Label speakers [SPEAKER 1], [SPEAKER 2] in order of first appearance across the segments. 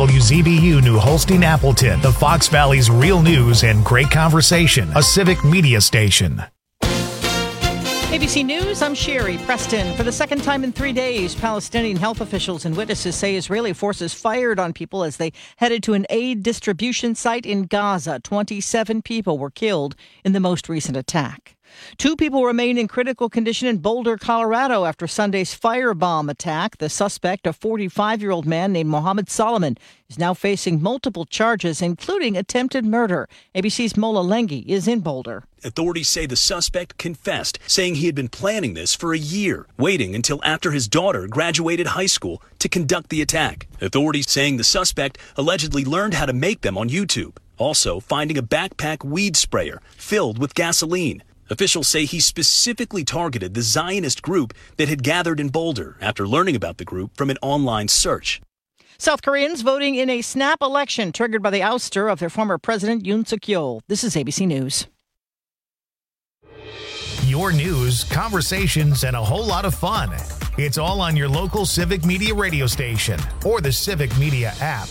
[SPEAKER 1] WZBU New Holstein Appleton, the Fox Valley's real news and great conversation, a civic media station.
[SPEAKER 2] ABC News, I'm Sherry Preston. For the second time in 3 days, Palestinian health officials and witnesses say Israeli forces fired on people as they headed to an aid distribution site in Gaza. 27 people were killed in the most recent attack. 2 people remain in critical condition in Boulder, Colorado after Sunday's firebomb attack. The suspect, a 45-year-old man named Mohammed Solomon, is now facing multiple charges, including attempted murder. ABC's Mola Lenghi is in Boulder.
[SPEAKER 3] Authorities say the suspect confessed, saying he had been planning this for a year, waiting until after his daughter graduated high school to conduct the attack. Authorities saying the suspect allegedly learned how to make them on YouTube, also finding a backpack weed sprayer filled with gasoline. Officials say he specifically targeted the Zionist group that had gathered in Boulder after learning about the group from an online search.
[SPEAKER 2] South Koreans voting in a snap election triggered by the ouster of their former president, Yoon Suk-yeol. This is ABC News.
[SPEAKER 1] Your news, conversations, and a whole lot of fun. It's all on your local Civic Media radio station or the Civic Media app.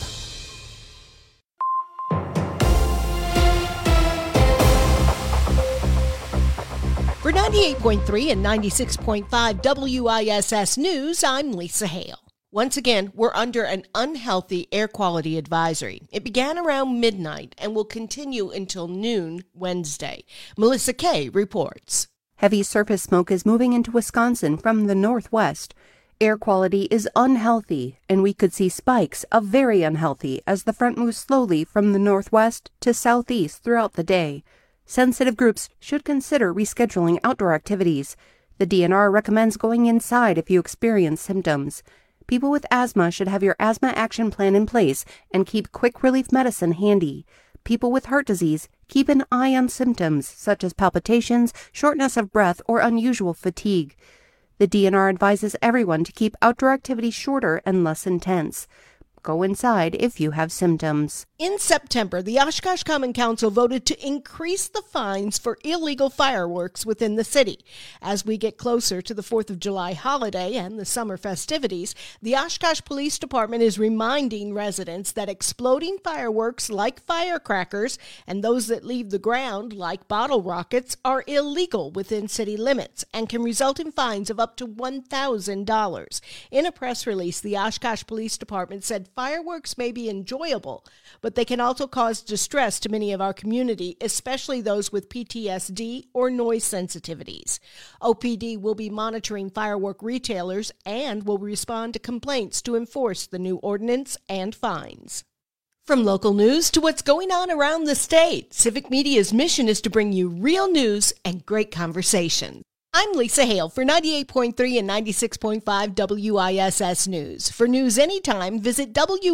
[SPEAKER 4] For 98.3 and 96.5 WISS News, I'm Lisa Hale. Once again, we're under an unhealthy air quality advisory. It began around midnight and will continue until noon Wednesday. Melissa Kay reports.
[SPEAKER 5] Heavy surface smoke is moving into Wisconsin from the northwest. Air quality is unhealthy, and we could see spikes of very unhealthy as the front moves slowly from the northwest to southeast throughout the day. Sensitive groups should consider rescheduling outdoor activities. The DNR recommends going inside if you experience symptoms. People with asthma should have your asthma action plan in place and keep quick relief medicine handy. People with heart disease, keep an eye on symptoms such as palpitations, shortness of breath, or unusual fatigue. The DNR advises everyone to keep outdoor activities shorter and less intense. Go inside if you have symptoms.
[SPEAKER 4] In September, the Oshkosh Common Council voted to increase the fines for illegal fireworks within the city. As we get closer to the 4th of July holiday and the summer festivities, the Oshkosh Police Department is reminding residents that exploding fireworks like firecrackers and those that leave the ground like bottle rockets are illegal within city limits and can result in fines of up to $1,000. In a press release, the Oshkosh Police Department said fireworks may be enjoyable, but they can also cause distress to many of our community, especially those with PTSD or noise sensitivities. OPD will be monitoring firework retailers and will respond to complaints to enforce the new ordinance and fines. From local news to what's going on around the state, Civic Media's mission is to bring you real news and great conversation. I'm Lisa Hale for 98.3 and 96.5 WISS News. For news anytime, visit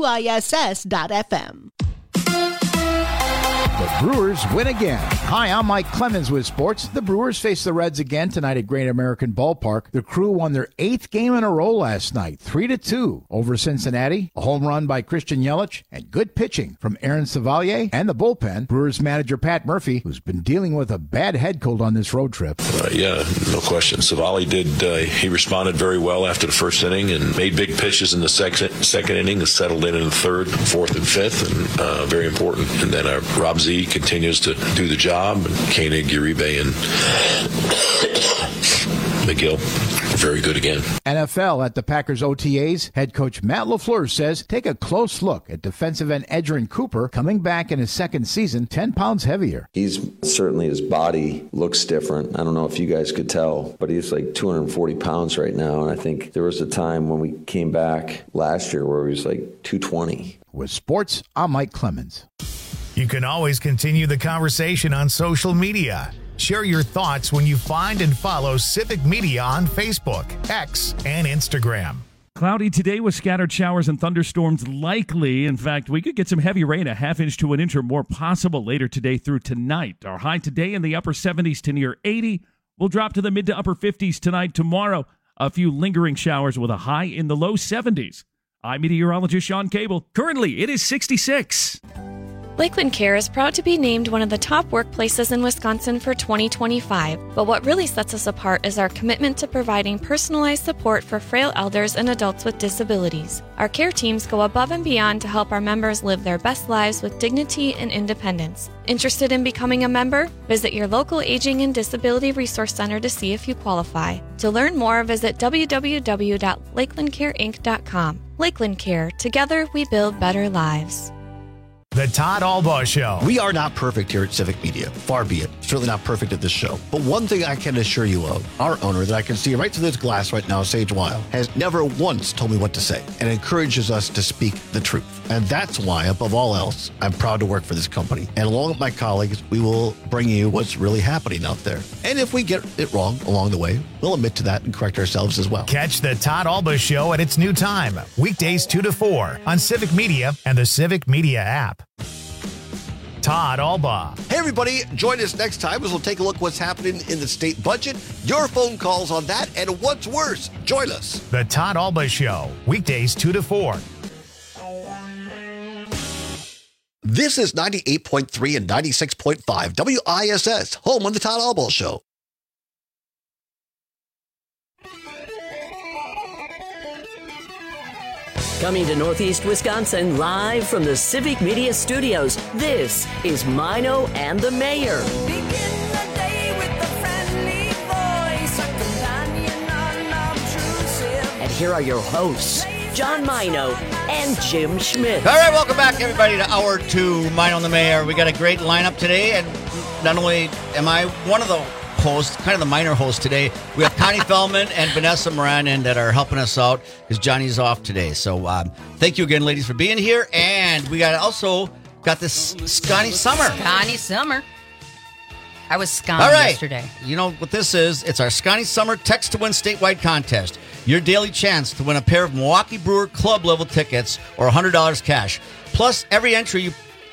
[SPEAKER 4] WISS.FM.
[SPEAKER 6] The Brewers win again. Hi, I'm Mike Clemens with sports. The Brewers face the Reds again tonight at Great American Ballpark. The Crew won their 8th game in a row last night, 3-2 over Cincinnati. A home run by Christian Yelich and good pitching from Aaron Savalier and the bullpen. Brewers manager Pat Murphy, who's been dealing with a bad head cold on this road trip.
[SPEAKER 7] Yeah, no question. Savali did. He responded very well after the first inning and made big pitches in the second inning and settled in the third, fourth, and fifth, and very important. And then Rob Z continues to do the job, and Koenig, Uribe, and McGill very good again.
[SPEAKER 6] NFL at the Packers OTAs, head coach Matt LaFleur says take a close look at defensive end Edgerrin Cooper coming back in his second season, 10 pounds heavier.
[SPEAKER 8] He's certainly, his body looks different. I don't know if you guys could tell, but he's like 240 pounds right now, and I think there was a time when we came back last year where he was like 220.
[SPEAKER 6] With sports, I'm Mike Clemens.
[SPEAKER 1] You can always continue the conversation on social media. Share your thoughts when you find and follow Civic Media on Facebook, X, and Instagram.
[SPEAKER 9] Cloudy today with scattered showers and thunderstorms likely. In fact, we could get some heavy rain, a half inch to an inch or more possible later today through tonight. Our high today in the upper 70s to near 80. We'll drop to the mid to upper 50s tonight. Tomorrow, a few lingering showers with a high in the low 70s. I'm meteorologist Sean Cable. Currently, it is 66.
[SPEAKER 10] Lakeland Care is proud to be named one of the top workplaces in Wisconsin for 2025, but what really sets us apart is our commitment to providing personalized support for frail elders and adults with disabilities. Our care teams go above and beyond to help our members live their best lives with dignity and independence. Interested in becoming a member? Visit your local Aging and Disability Resource Center to see if you qualify. To learn more, visit www.lakelandcareinc.com. Lakeland Care. Together, we build better lives.
[SPEAKER 1] The Todd Albaugh Show.
[SPEAKER 11] We are not perfect here at Civic Media. Far be it. Certainly not perfect at this show. But one thing I can assure you of, our owner that I can see right through this glass right now, Sage Weil, has never once told me what to say and encourages us to speak the truth. And that's why, above all else, I'm proud to work for this company. And along with my colleagues, we will bring you what's really happening out there. And if we get it wrong along the way, we'll admit to that and correct ourselves as well.
[SPEAKER 1] Catch the Todd Albaugh Show at its new time, weekdays 2 to 4 on Civic Media and the Civic Media app. Todd Albaugh.
[SPEAKER 11] Hey, everybody. Join us next time as we'll take a look what's happening in the state budget, your phone calls on that, and what's worse. Join us.
[SPEAKER 1] The Todd Albaugh Show, weekdays 2 to 4.
[SPEAKER 11] This is 98.3 and 96.5 WISS, home on the Todd Albaugh Show.
[SPEAKER 12] Coming to Northeast Wisconsin, live from the Civic Media Studios, this is Mino and the Mayor.
[SPEAKER 13] Begin the day with a friendly voice, a companion unobtrusive.
[SPEAKER 12] And here are your hosts, John Mino and Jim Schmidt.
[SPEAKER 14] All right, welcome back, everybody, to Hour 2, Mino and the Mayor. We got a great lineup today, and not only am I one of the hosts, kind of the minor host today, we have Connie Feldman and Vanessa Moran that are helping us out because Johnny's off today. So thank you again, ladies, for being here. And we also got this Scotty Summer.
[SPEAKER 15] Scotty Summer. I was Scotty yesterday.
[SPEAKER 14] You know what this is? It's our Scotty Summer Text to Win statewide contest. Your daily chance to win a pair of Milwaukee Brewer Club level tickets or $100 cash. Plus, every entry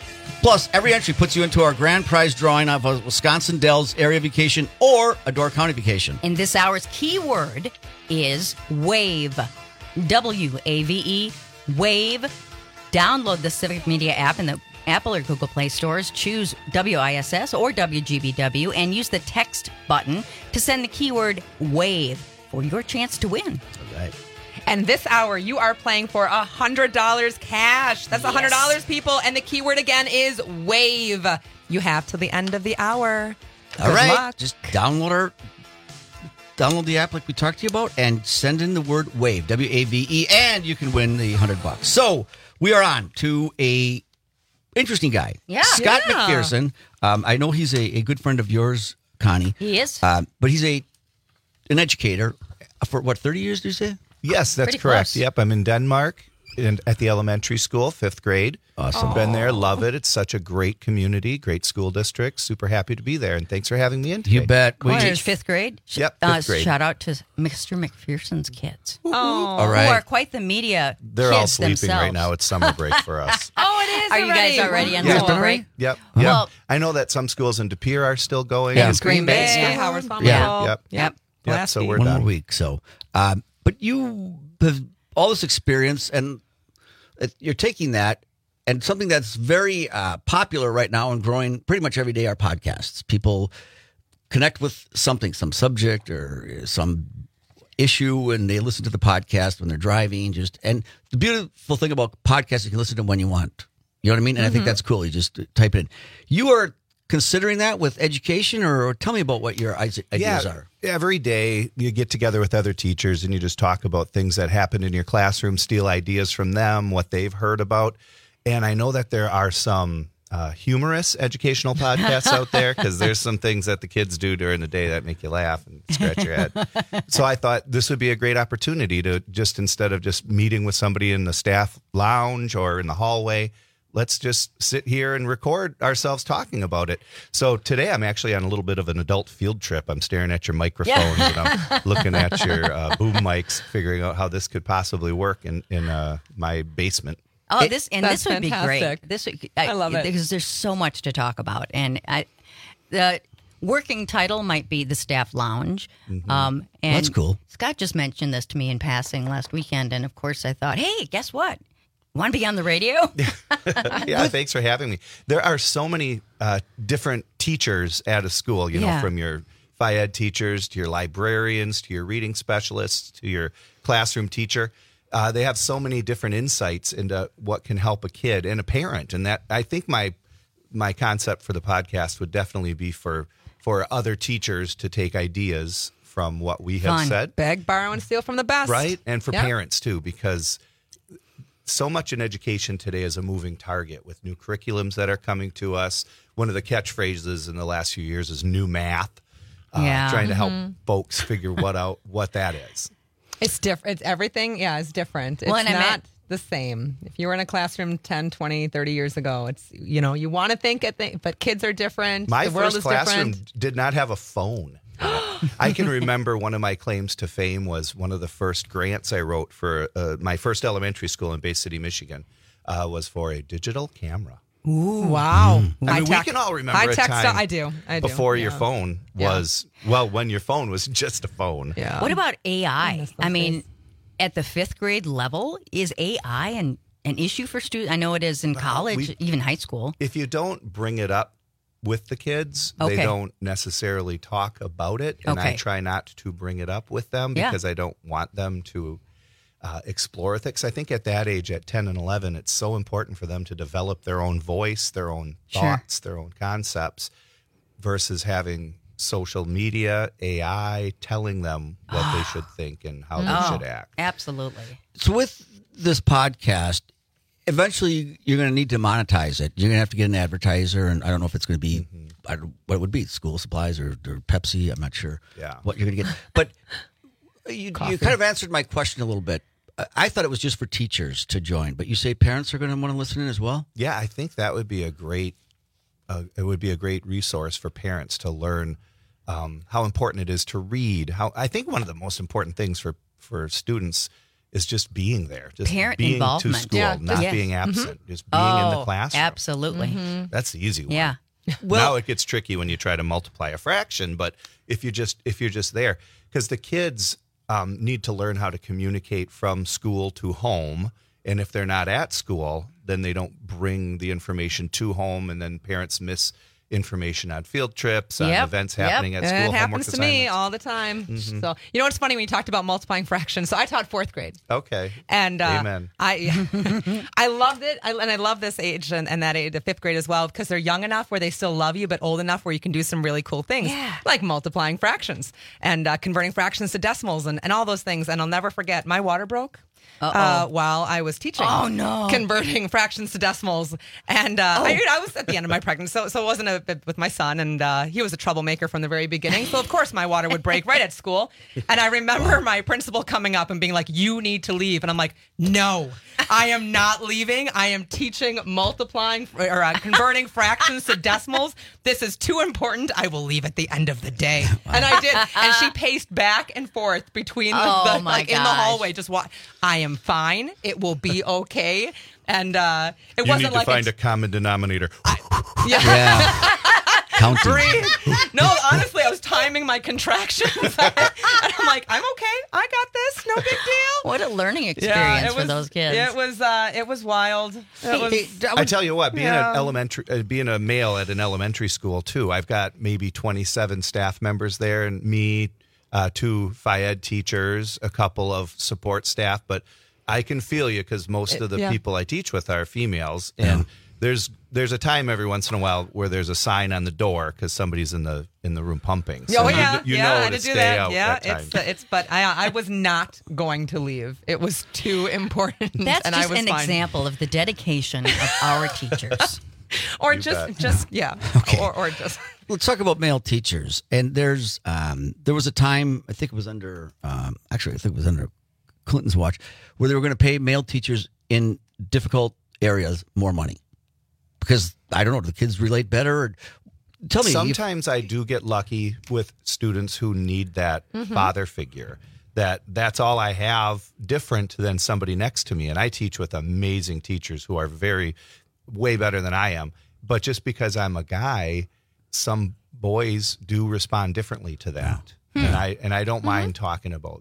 [SPEAKER 14] puts you into our grand prize drawing of a Wisconsin Dells area vacation or a Door County vacation.
[SPEAKER 15] And this hour's keyword is WAVE. W-A-V-E, WAVE. Download the Civic Media app in the Apple or Google Play stores. Choose WISS or WGBW and use the text button to send the keyword WAVE for your chance to win.
[SPEAKER 14] All right.
[SPEAKER 16] And this hour, you are playing for $100 cash. That's $100, people. And the keyword again is WAVE. You have till the end of the hour.
[SPEAKER 14] All right. Just download the app like we talked to you about and send in the word WAVE, W-A-V-E, and you can win the $100. So we are on to a interesting guy.
[SPEAKER 15] Yeah.
[SPEAKER 14] Scott McPherson. I know he's a good friend of yours, Connie.
[SPEAKER 15] He is.
[SPEAKER 14] But he's an educator for, 30 years, did you say?
[SPEAKER 17] Yes, that's
[SPEAKER 15] Pretty
[SPEAKER 17] correct.
[SPEAKER 15] close.
[SPEAKER 17] Yep, I'm in Denmark at the elementary school, 5th grade.
[SPEAKER 14] Awesome.
[SPEAKER 17] Been there, love it. It's such a great community, great school district. Super happy to be there, and thanks for having me in today.
[SPEAKER 14] You bet.
[SPEAKER 15] You teach 5th grade?
[SPEAKER 17] Yep, 5th grade.
[SPEAKER 15] Shout out to Mr. McPherson's kids.
[SPEAKER 14] All right.
[SPEAKER 15] Who are quite the media
[SPEAKER 17] They're
[SPEAKER 15] kids
[SPEAKER 17] all sleeping
[SPEAKER 15] themselves.
[SPEAKER 17] right now. It's summer break for us.
[SPEAKER 16] Oh, it is
[SPEAKER 15] Are you guys already on summer break?
[SPEAKER 17] Yep.
[SPEAKER 15] Well-
[SPEAKER 17] I know that some schools in De Pere are still going.
[SPEAKER 14] Yeah.
[SPEAKER 17] and
[SPEAKER 15] Green Bay.
[SPEAKER 16] Yeah, Howard Farm.
[SPEAKER 14] Yeah.
[SPEAKER 17] Yep. So we're
[SPEAKER 14] One
[SPEAKER 17] done.
[SPEAKER 14] more week. So, but you have all this experience, and you're taking that, and something that's very popular right now and growing pretty much every day are podcasts. People connect with something, some subject or some issue, and they listen to the podcast when they're driving. And the beautiful thing about podcasts, you can listen to them when you want. You know what I mean? And I think that's cool. You just type it in. You are considering that with education, or tell me about what your ideas are.
[SPEAKER 17] Every day you get together with other teachers and you just talk about things that happened in your classroom, steal ideas from them, what they've heard about. And I know that there are some humorous educational podcasts out there because there's some things that the kids do during the day that make you laugh and scratch your head. So I thought this would be a great opportunity to just, instead of just meeting with somebody in the staff lounge or in the hallway, let's just sit here and record ourselves talking about it. So today I'm actually on a little bit of an adult field trip. I'm staring at your microphones and I'm looking at your boom mics, figuring out how this could possibly work in my basement.
[SPEAKER 15] Oh, this would be
[SPEAKER 16] fantastic.
[SPEAKER 15] great.
[SPEAKER 16] I love it
[SPEAKER 15] because there's so much to talk about, and the working title might be the staff lounge. And
[SPEAKER 14] that's cool.
[SPEAKER 15] Scott just mentioned this to me in passing last weekend, and of course I thought, hey, guess what? Want to be on the radio?
[SPEAKER 17] Yeah, thanks for having me. There are so many different teachers at a school, you know, from your Phi Ed teachers to your librarians to your reading specialists to your classroom teacher. They have so many different insights into what can help a kid and a parent. And that, I think my concept for the podcast would definitely be for other teachers to take ideas from what we have said.
[SPEAKER 16] Beg, borrow, and steal from the best.
[SPEAKER 17] Right? And for parents, too, because so much in education today is a moving target with new curriculums that are coming to us. One of the catchphrases in the last few years is new math, trying to help folks figure what that is.
[SPEAKER 16] It's different. It's everything, is different. It's not the same. If you were in a classroom 10, 20, 30 years ago, it's, you know, you want to think but kids are different.
[SPEAKER 17] My
[SPEAKER 16] the world
[SPEAKER 17] first
[SPEAKER 16] is
[SPEAKER 17] classroom
[SPEAKER 16] different.
[SPEAKER 17] did not have a phone. I can remember one of my claims to fame was one of the first grants I wrote for my first elementary school in Bay City, Michigan, was for a digital camera.
[SPEAKER 16] Ooh, wow.
[SPEAKER 17] I mean, we can all remember a time
[SPEAKER 16] I do.
[SPEAKER 17] before your phone was, when your phone was just a phone.
[SPEAKER 16] Yeah.
[SPEAKER 15] What about AI? I mean, at the 5th grade level, is AI an issue for students? I know it is in college, even high school.
[SPEAKER 17] If you don't bring it up with the kids, they don't necessarily talk about it. And I try not to bring it up with them because I don't want them to explore ethics. I think at that age, at 10 and 11, it's so important for them to develop their own voice, their own thoughts, their own concepts, versus having social media, AI, telling them what they should think and how they should act.
[SPEAKER 15] Absolutely.
[SPEAKER 14] So with this podcast, eventually you're going to need to monetize it. You're going to have to get an advertiser, and I don't know if it's going to be, I don't know what it would be, school supplies or Pepsi. I'm not sure what you're going to get. But you kind of answered my question a little bit. I thought it was just for teachers to join, but you say parents are going to want to listen in as well?
[SPEAKER 17] Yeah, I think that would be a great resource for parents to learn how important it is to read. I think one of the most important things for students is just being there, just
[SPEAKER 15] parent
[SPEAKER 17] being
[SPEAKER 15] involvement.
[SPEAKER 17] to school, not being absent, just being in the classroom.
[SPEAKER 15] Absolutely.
[SPEAKER 17] That's the easy one.
[SPEAKER 15] Yeah.
[SPEAKER 17] Now it gets tricky when you try to multiply a fraction, but if you're just there, because the kids need to learn how to communicate from school to home, and if they're not at school, then they don't bring the information to home, and then parents miss information on field trips, on events happening at school.
[SPEAKER 16] It happens to me all the time.
[SPEAKER 17] Mm-hmm.
[SPEAKER 16] So, you know what's funny when you talked about multiplying fractions? So I taught 4th grade.
[SPEAKER 17] Okay.
[SPEAKER 16] And
[SPEAKER 17] Amen.
[SPEAKER 16] I loved it. I love this age and that age, the 5th grade as well, because they're young enough where they still love you, but old enough where you can do some really cool things, like multiplying fractions and converting fractions to decimals and all those things. And I'll never forget, my water broke. While I was teaching.
[SPEAKER 15] Oh, no.
[SPEAKER 16] Converting fractions to decimals. And I was at the end of my pregnancy, so it wasn't with my son, and he was a troublemaker from the very beginning. So, of course, my water would break right at school. And I remember my principal coming up and being like, "You need to leave." And I'm like, "No, I am not leaving. I am teaching multiplying or converting fractions to decimals. This is too important. I will leave at the end of the day." And I did. And she paced back and forth between in the hallway, just I am fine. It will be okay. And it
[SPEAKER 17] you
[SPEAKER 16] wasn't
[SPEAKER 17] need to
[SPEAKER 16] like
[SPEAKER 17] find a common denominator.
[SPEAKER 14] Counting.
[SPEAKER 16] Breathe. No, honestly, I was timing my contractions. And I'm like, I'm okay. I got this. No big deal.
[SPEAKER 15] What a learning experience for those kids.
[SPEAKER 16] It was wild.
[SPEAKER 17] I tell you what, being a male at an elementary school too, I've got maybe 27 staff members there, and me, 2 Phi Ed teachers, a couple of support staff, but I can feel you because most of the people I teach with are females, and there's a time every once in a while where there's a sign on the door because somebody's in the room pumping. So you know to stay out.
[SPEAKER 16] Yeah,
[SPEAKER 17] at times.
[SPEAKER 16] but I was not going to leave. It was too important.
[SPEAKER 15] That's
[SPEAKER 16] and
[SPEAKER 15] just
[SPEAKER 16] I was
[SPEAKER 15] an
[SPEAKER 16] fine.
[SPEAKER 15] example of the dedication of our teachers.
[SPEAKER 16] Or
[SPEAKER 17] You
[SPEAKER 16] just
[SPEAKER 17] bet.
[SPEAKER 14] Okay.
[SPEAKER 16] or just.
[SPEAKER 14] Let's talk about male teachers. And there was a time, I think it was under Clinton's watch, where they were going to pay male teachers in difficult areas more money. Because, I don't know, do the kids relate better? Or, tell me.
[SPEAKER 17] Sometimes I do get lucky with students who need that father figure. That's all I have different than somebody next to me. And I teach with amazing teachers who are way better than I am. But just because I'm a guy, some boys do respond differently to that. And I don't mind talking about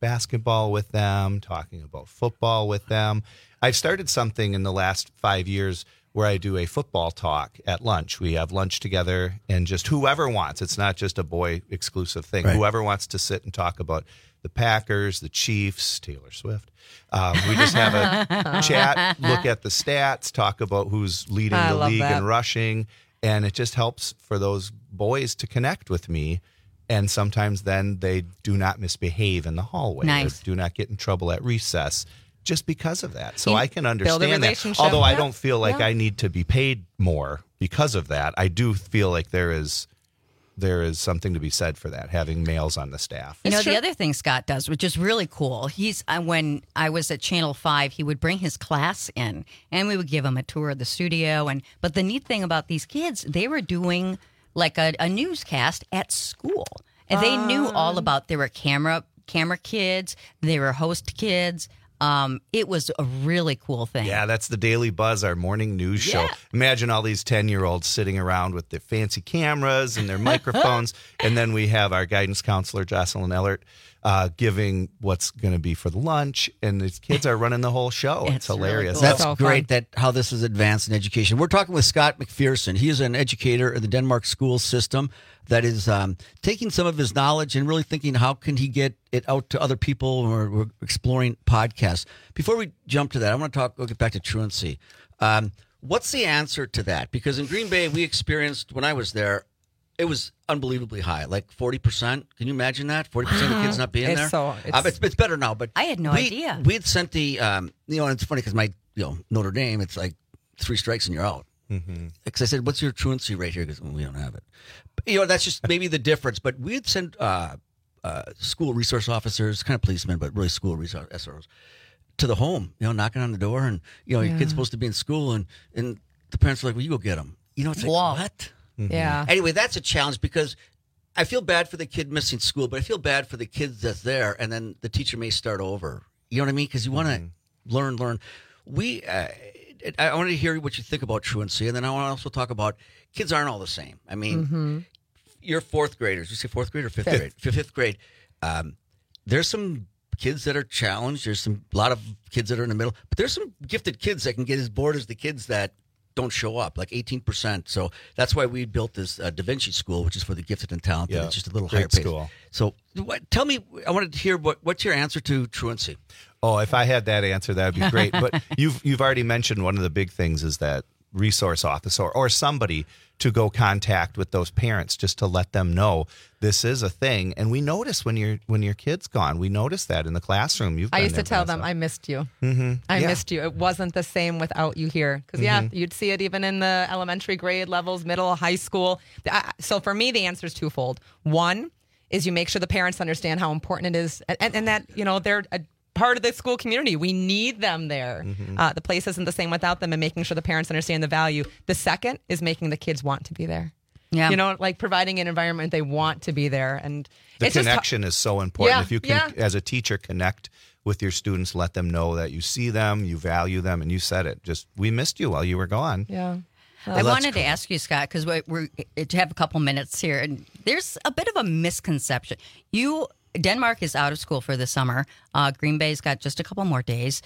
[SPEAKER 17] basketball with them, talking about football with them. I've started something in the last 5 years where I do a football talk at lunch. We have lunch together, and just whoever wants, it's not just a boy exclusive thing.
[SPEAKER 14] Right.
[SPEAKER 17] Whoever wants to sit and talk about the Packers, the Chiefs, Taylor Swift. We just have a chat, look at the stats, talk about who's leading
[SPEAKER 16] I
[SPEAKER 17] the
[SPEAKER 16] love
[SPEAKER 17] league
[SPEAKER 16] that.
[SPEAKER 17] in rushing. And it just helps for those boys to connect with me. And sometimes then they do not misbehave in the hallway.
[SPEAKER 15] Nice.
[SPEAKER 17] Or do not get in trouble at recess just because of that. So
[SPEAKER 16] You
[SPEAKER 17] I can
[SPEAKER 16] build a
[SPEAKER 17] understand that.
[SPEAKER 16] relationship.
[SPEAKER 17] Although I
[SPEAKER 16] Yeah.
[SPEAKER 17] don't feel like
[SPEAKER 16] Yeah.
[SPEAKER 17] I need to be paid more because of that, I do feel like there is something to be said for that, having males on the staff.
[SPEAKER 15] You know, the other thing Scott does, which is really cool, when I was at Channel 5, he would bring his class in, and we would give them a tour of the studio. But the neat thing about these kids, they were doing like a newscast at school. And they knew all about, there were camera kids, they were host kids. It was a really cool thing.
[SPEAKER 17] Yeah, that's the Daily Buzz, our morning news show. Imagine all these 10-year-olds sitting around with their fancy cameras and their microphones. And then we have our guidance counselor, Jocelyn Ellert, giving what's going to be for the lunch. And these kids are running the whole show. It's hilarious.
[SPEAKER 14] Really cool. That's great that how this is advanced in education. We're talking with Scott McPherson. He is an educator in the Denmark school system that is taking some of his knowledge and really thinking how can he get it out to other people. We're exploring podcasts. Before we jump to that, I want to we'll get back to truancy. What's the answer to that? Because in Green Bay, we experienced, when I was there, it was unbelievably high, like 40%. Can you imagine that? 40% of kids not being
[SPEAKER 16] It's
[SPEAKER 14] there?
[SPEAKER 16] so-
[SPEAKER 14] it's better now, but
[SPEAKER 15] I had no idea.
[SPEAKER 14] We had sent the, and it's funny because my, Notre Dame, it's like 3 strikes and you're out. Because I said, what's your truancy rate here? Because we don't have it. But, that's just maybe the difference. But we had sent school resource officers, kind of policemen, but really school resource SROs, to the home, knocking on the door. And, your kid's supposed to be in school. And the parents are like, well, you go get them. It's like, what?
[SPEAKER 16] Yeah.
[SPEAKER 14] Anyway, that's a challenge because I feel bad for the kid missing school, but I feel bad for the kids that's there, and then the teacher may start over. You know what I mean? Because you want to learn. I wanted to hear what you think about truancy, and then I want to also talk about kids aren't all the same. I mean, you're 4th graders. You say 4th grade or 5th grade? 5th grade. There's some kids that are challenged. There's a lot of kids that are in the middle, but there's some gifted kids that can get as bored as the kids that don't show up, like 18%. So that's why we built this Da Vinci School, which is for the gifted and talented.
[SPEAKER 17] Yeah,
[SPEAKER 14] it's just a little
[SPEAKER 17] great
[SPEAKER 14] higher pace.
[SPEAKER 17] school.
[SPEAKER 14] So tell me, I wanted to hear what's your answer to truancy?
[SPEAKER 17] Oh, if I had that answer, that would be great. But you've already mentioned one of the big things is that resource officer or somebody to go contact with those parents just to let them know this is a thing. And we notice when your kid's gone, we notice that in the classroom.
[SPEAKER 16] I used to tell them, I missed you. I missed you. It wasn't the same without you here. Because, you'd see it even in the elementary grade levels, middle, high school. So for me, the answer is twofold. One is you make sure the parents understand how important it is and that, they're a part of the school community. We need them there. The place isn't the same without them, and making sure the parents understand the value. The second is making the kids want to be there.
[SPEAKER 15] Yeah.
[SPEAKER 16] Like providing an environment they want to be there. And
[SPEAKER 17] the
[SPEAKER 16] it's
[SPEAKER 17] connection is so important.
[SPEAKER 16] Yeah,
[SPEAKER 17] If you can, as a teacher, connect with your students, let them know that you see them, you value them, and you said it. Just, we missed you while you were gone.
[SPEAKER 16] Yeah.
[SPEAKER 15] I wanted to ask you, Scott, because we're to have a couple minutes here, and there's a bit of a misconception. Denmark is out of school for the summer. Green Bay's got just a couple more days.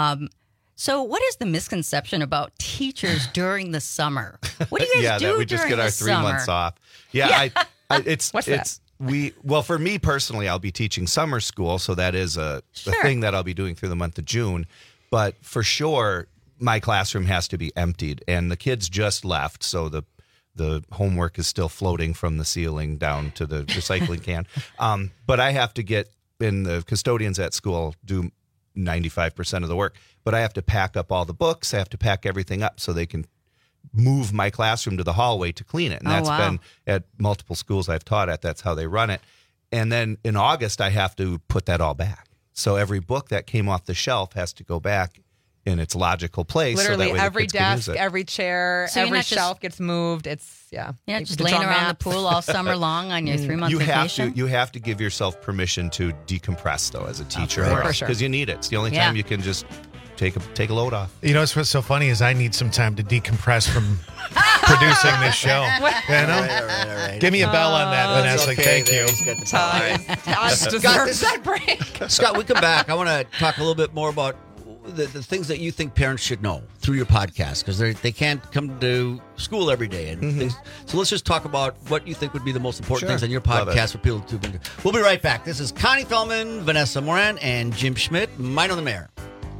[SPEAKER 15] So what is the misconception about teachers during the summer? What do you guys do
[SPEAKER 17] that we just
[SPEAKER 15] during
[SPEAKER 17] get our
[SPEAKER 15] the
[SPEAKER 17] 3 months
[SPEAKER 15] summer?
[SPEAKER 17] off.
[SPEAKER 16] What's that?
[SPEAKER 17] Well, for me personally, I'll be teaching summer school, so that is a thing that I'll be doing through the month of June. But for sure, my classroom has to be emptied, and the kids just left, so the homework is still floating from the ceiling down to the recycling can. But I have to the custodians at school do 95% of the work, but I have to pack up all the books. I have to pack everything up so they can move my classroom to the hallway to clean it. And that's been at multiple schools I've taught at. That's how they run it. And then in August, I have to put that all back. So every book that came off the shelf has to go back in its logical place.
[SPEAKER 16] Literally
[SPEAKER 17] so that way
[SPEAKER 16] every
[SPEAKER 17] the kids can use
[SPEAKER 16] desk,
[SPEAKER 17] it.
[SPEAKER 16] every chair,
[SPEAKER 15] So you're
[SPEAKER 16] every
[SPEAKER 15] not just-
[SPEAKER 16] shelf gets moved. It's
[SPEAKER 15] just
[SPEAKER 16] the
[SPEAKER 15] laying
[SPEAKER 16] drum
[SPEAKER 15] around
[SPEAKER 16] maps.
[SPEAKER 15] the pool all summer long on your 3-month vacation?
[SPEAKER 17] You have to give yourself permission to decompress, though, as a teacher.
[SPEAKER 16] For sure.
[SPEAKER 17] Because you need it. It's the only
[SPEAKER 15] Yeah.
[SPEAKER 17] time you can just take a load off.
[SPEAKER 18] You know what's so funny is I need some time to decompress from producing this show. You know?
[SPEAKER 14] Right.
[SPEAKER 18] Give me a bell on that, Vanessa.
[SPEAKER 14] Okay,
[SPEAKER 18] Thank you.
[SPEAKER 16] Scott deserves that break.
[SPEAKER 14] Scott, we come back. I want to talk a little bit more about the things that you think parents should know through your podcast, because they can't come to school every day. And things. So let's just talk about what you think would be the most important things on your podcast for people to. We'll be right back. This is Connie Feldman, Vanessa Moran, and Jim Schmidt. Mine on the Mayor.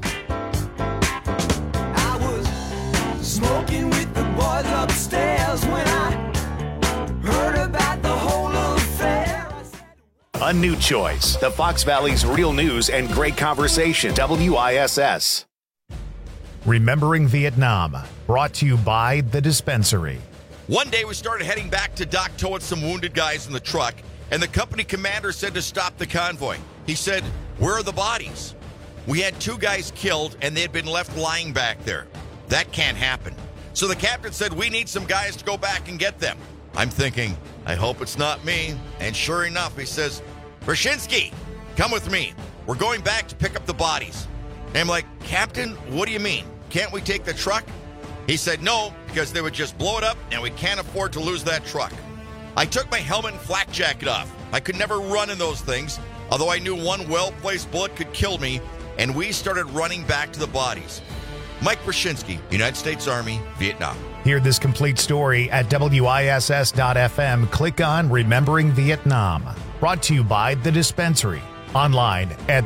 [SPEAKER 13] I was smoking with the boys upstairs when I heard about the whole affair.
[SPEAKER 1] A new choice. The Fox Valley's real news and great conversation. WISS. Remembering Vietnam. Brought to you by The Dispensary.
[SPEAKER 19] One day we started heading back to Dak To with some wounded guys in the truck, and the company commander said to stop the convoy. He said, "Where are the bodies?" We had 2 guys killed, and they had been left lying back there. That can't happen. So the captain said, "We need some guys to go back and get them." I'm thinking, I hope it's not me. And sure enough, he says, "Brzezinski, come with me. We're going back to pick up the bodies." And I'm like, "Captain, what do you mean? Can't we take the truck?" He said, "No, because they would just blow it up, and we can't afford to lose that truck." I took my helmet and flak jacket off. I could never run in those things, although I knew one well-placed bullet could kill me, and we started running back to the bodies. Mike Brzezinski, United States Army, Vietnam.
[SPEAKER 1] Hear this complete story at WISS.FM. Click on Remembering Vietnam. Brought to you by The Dispensary. Online at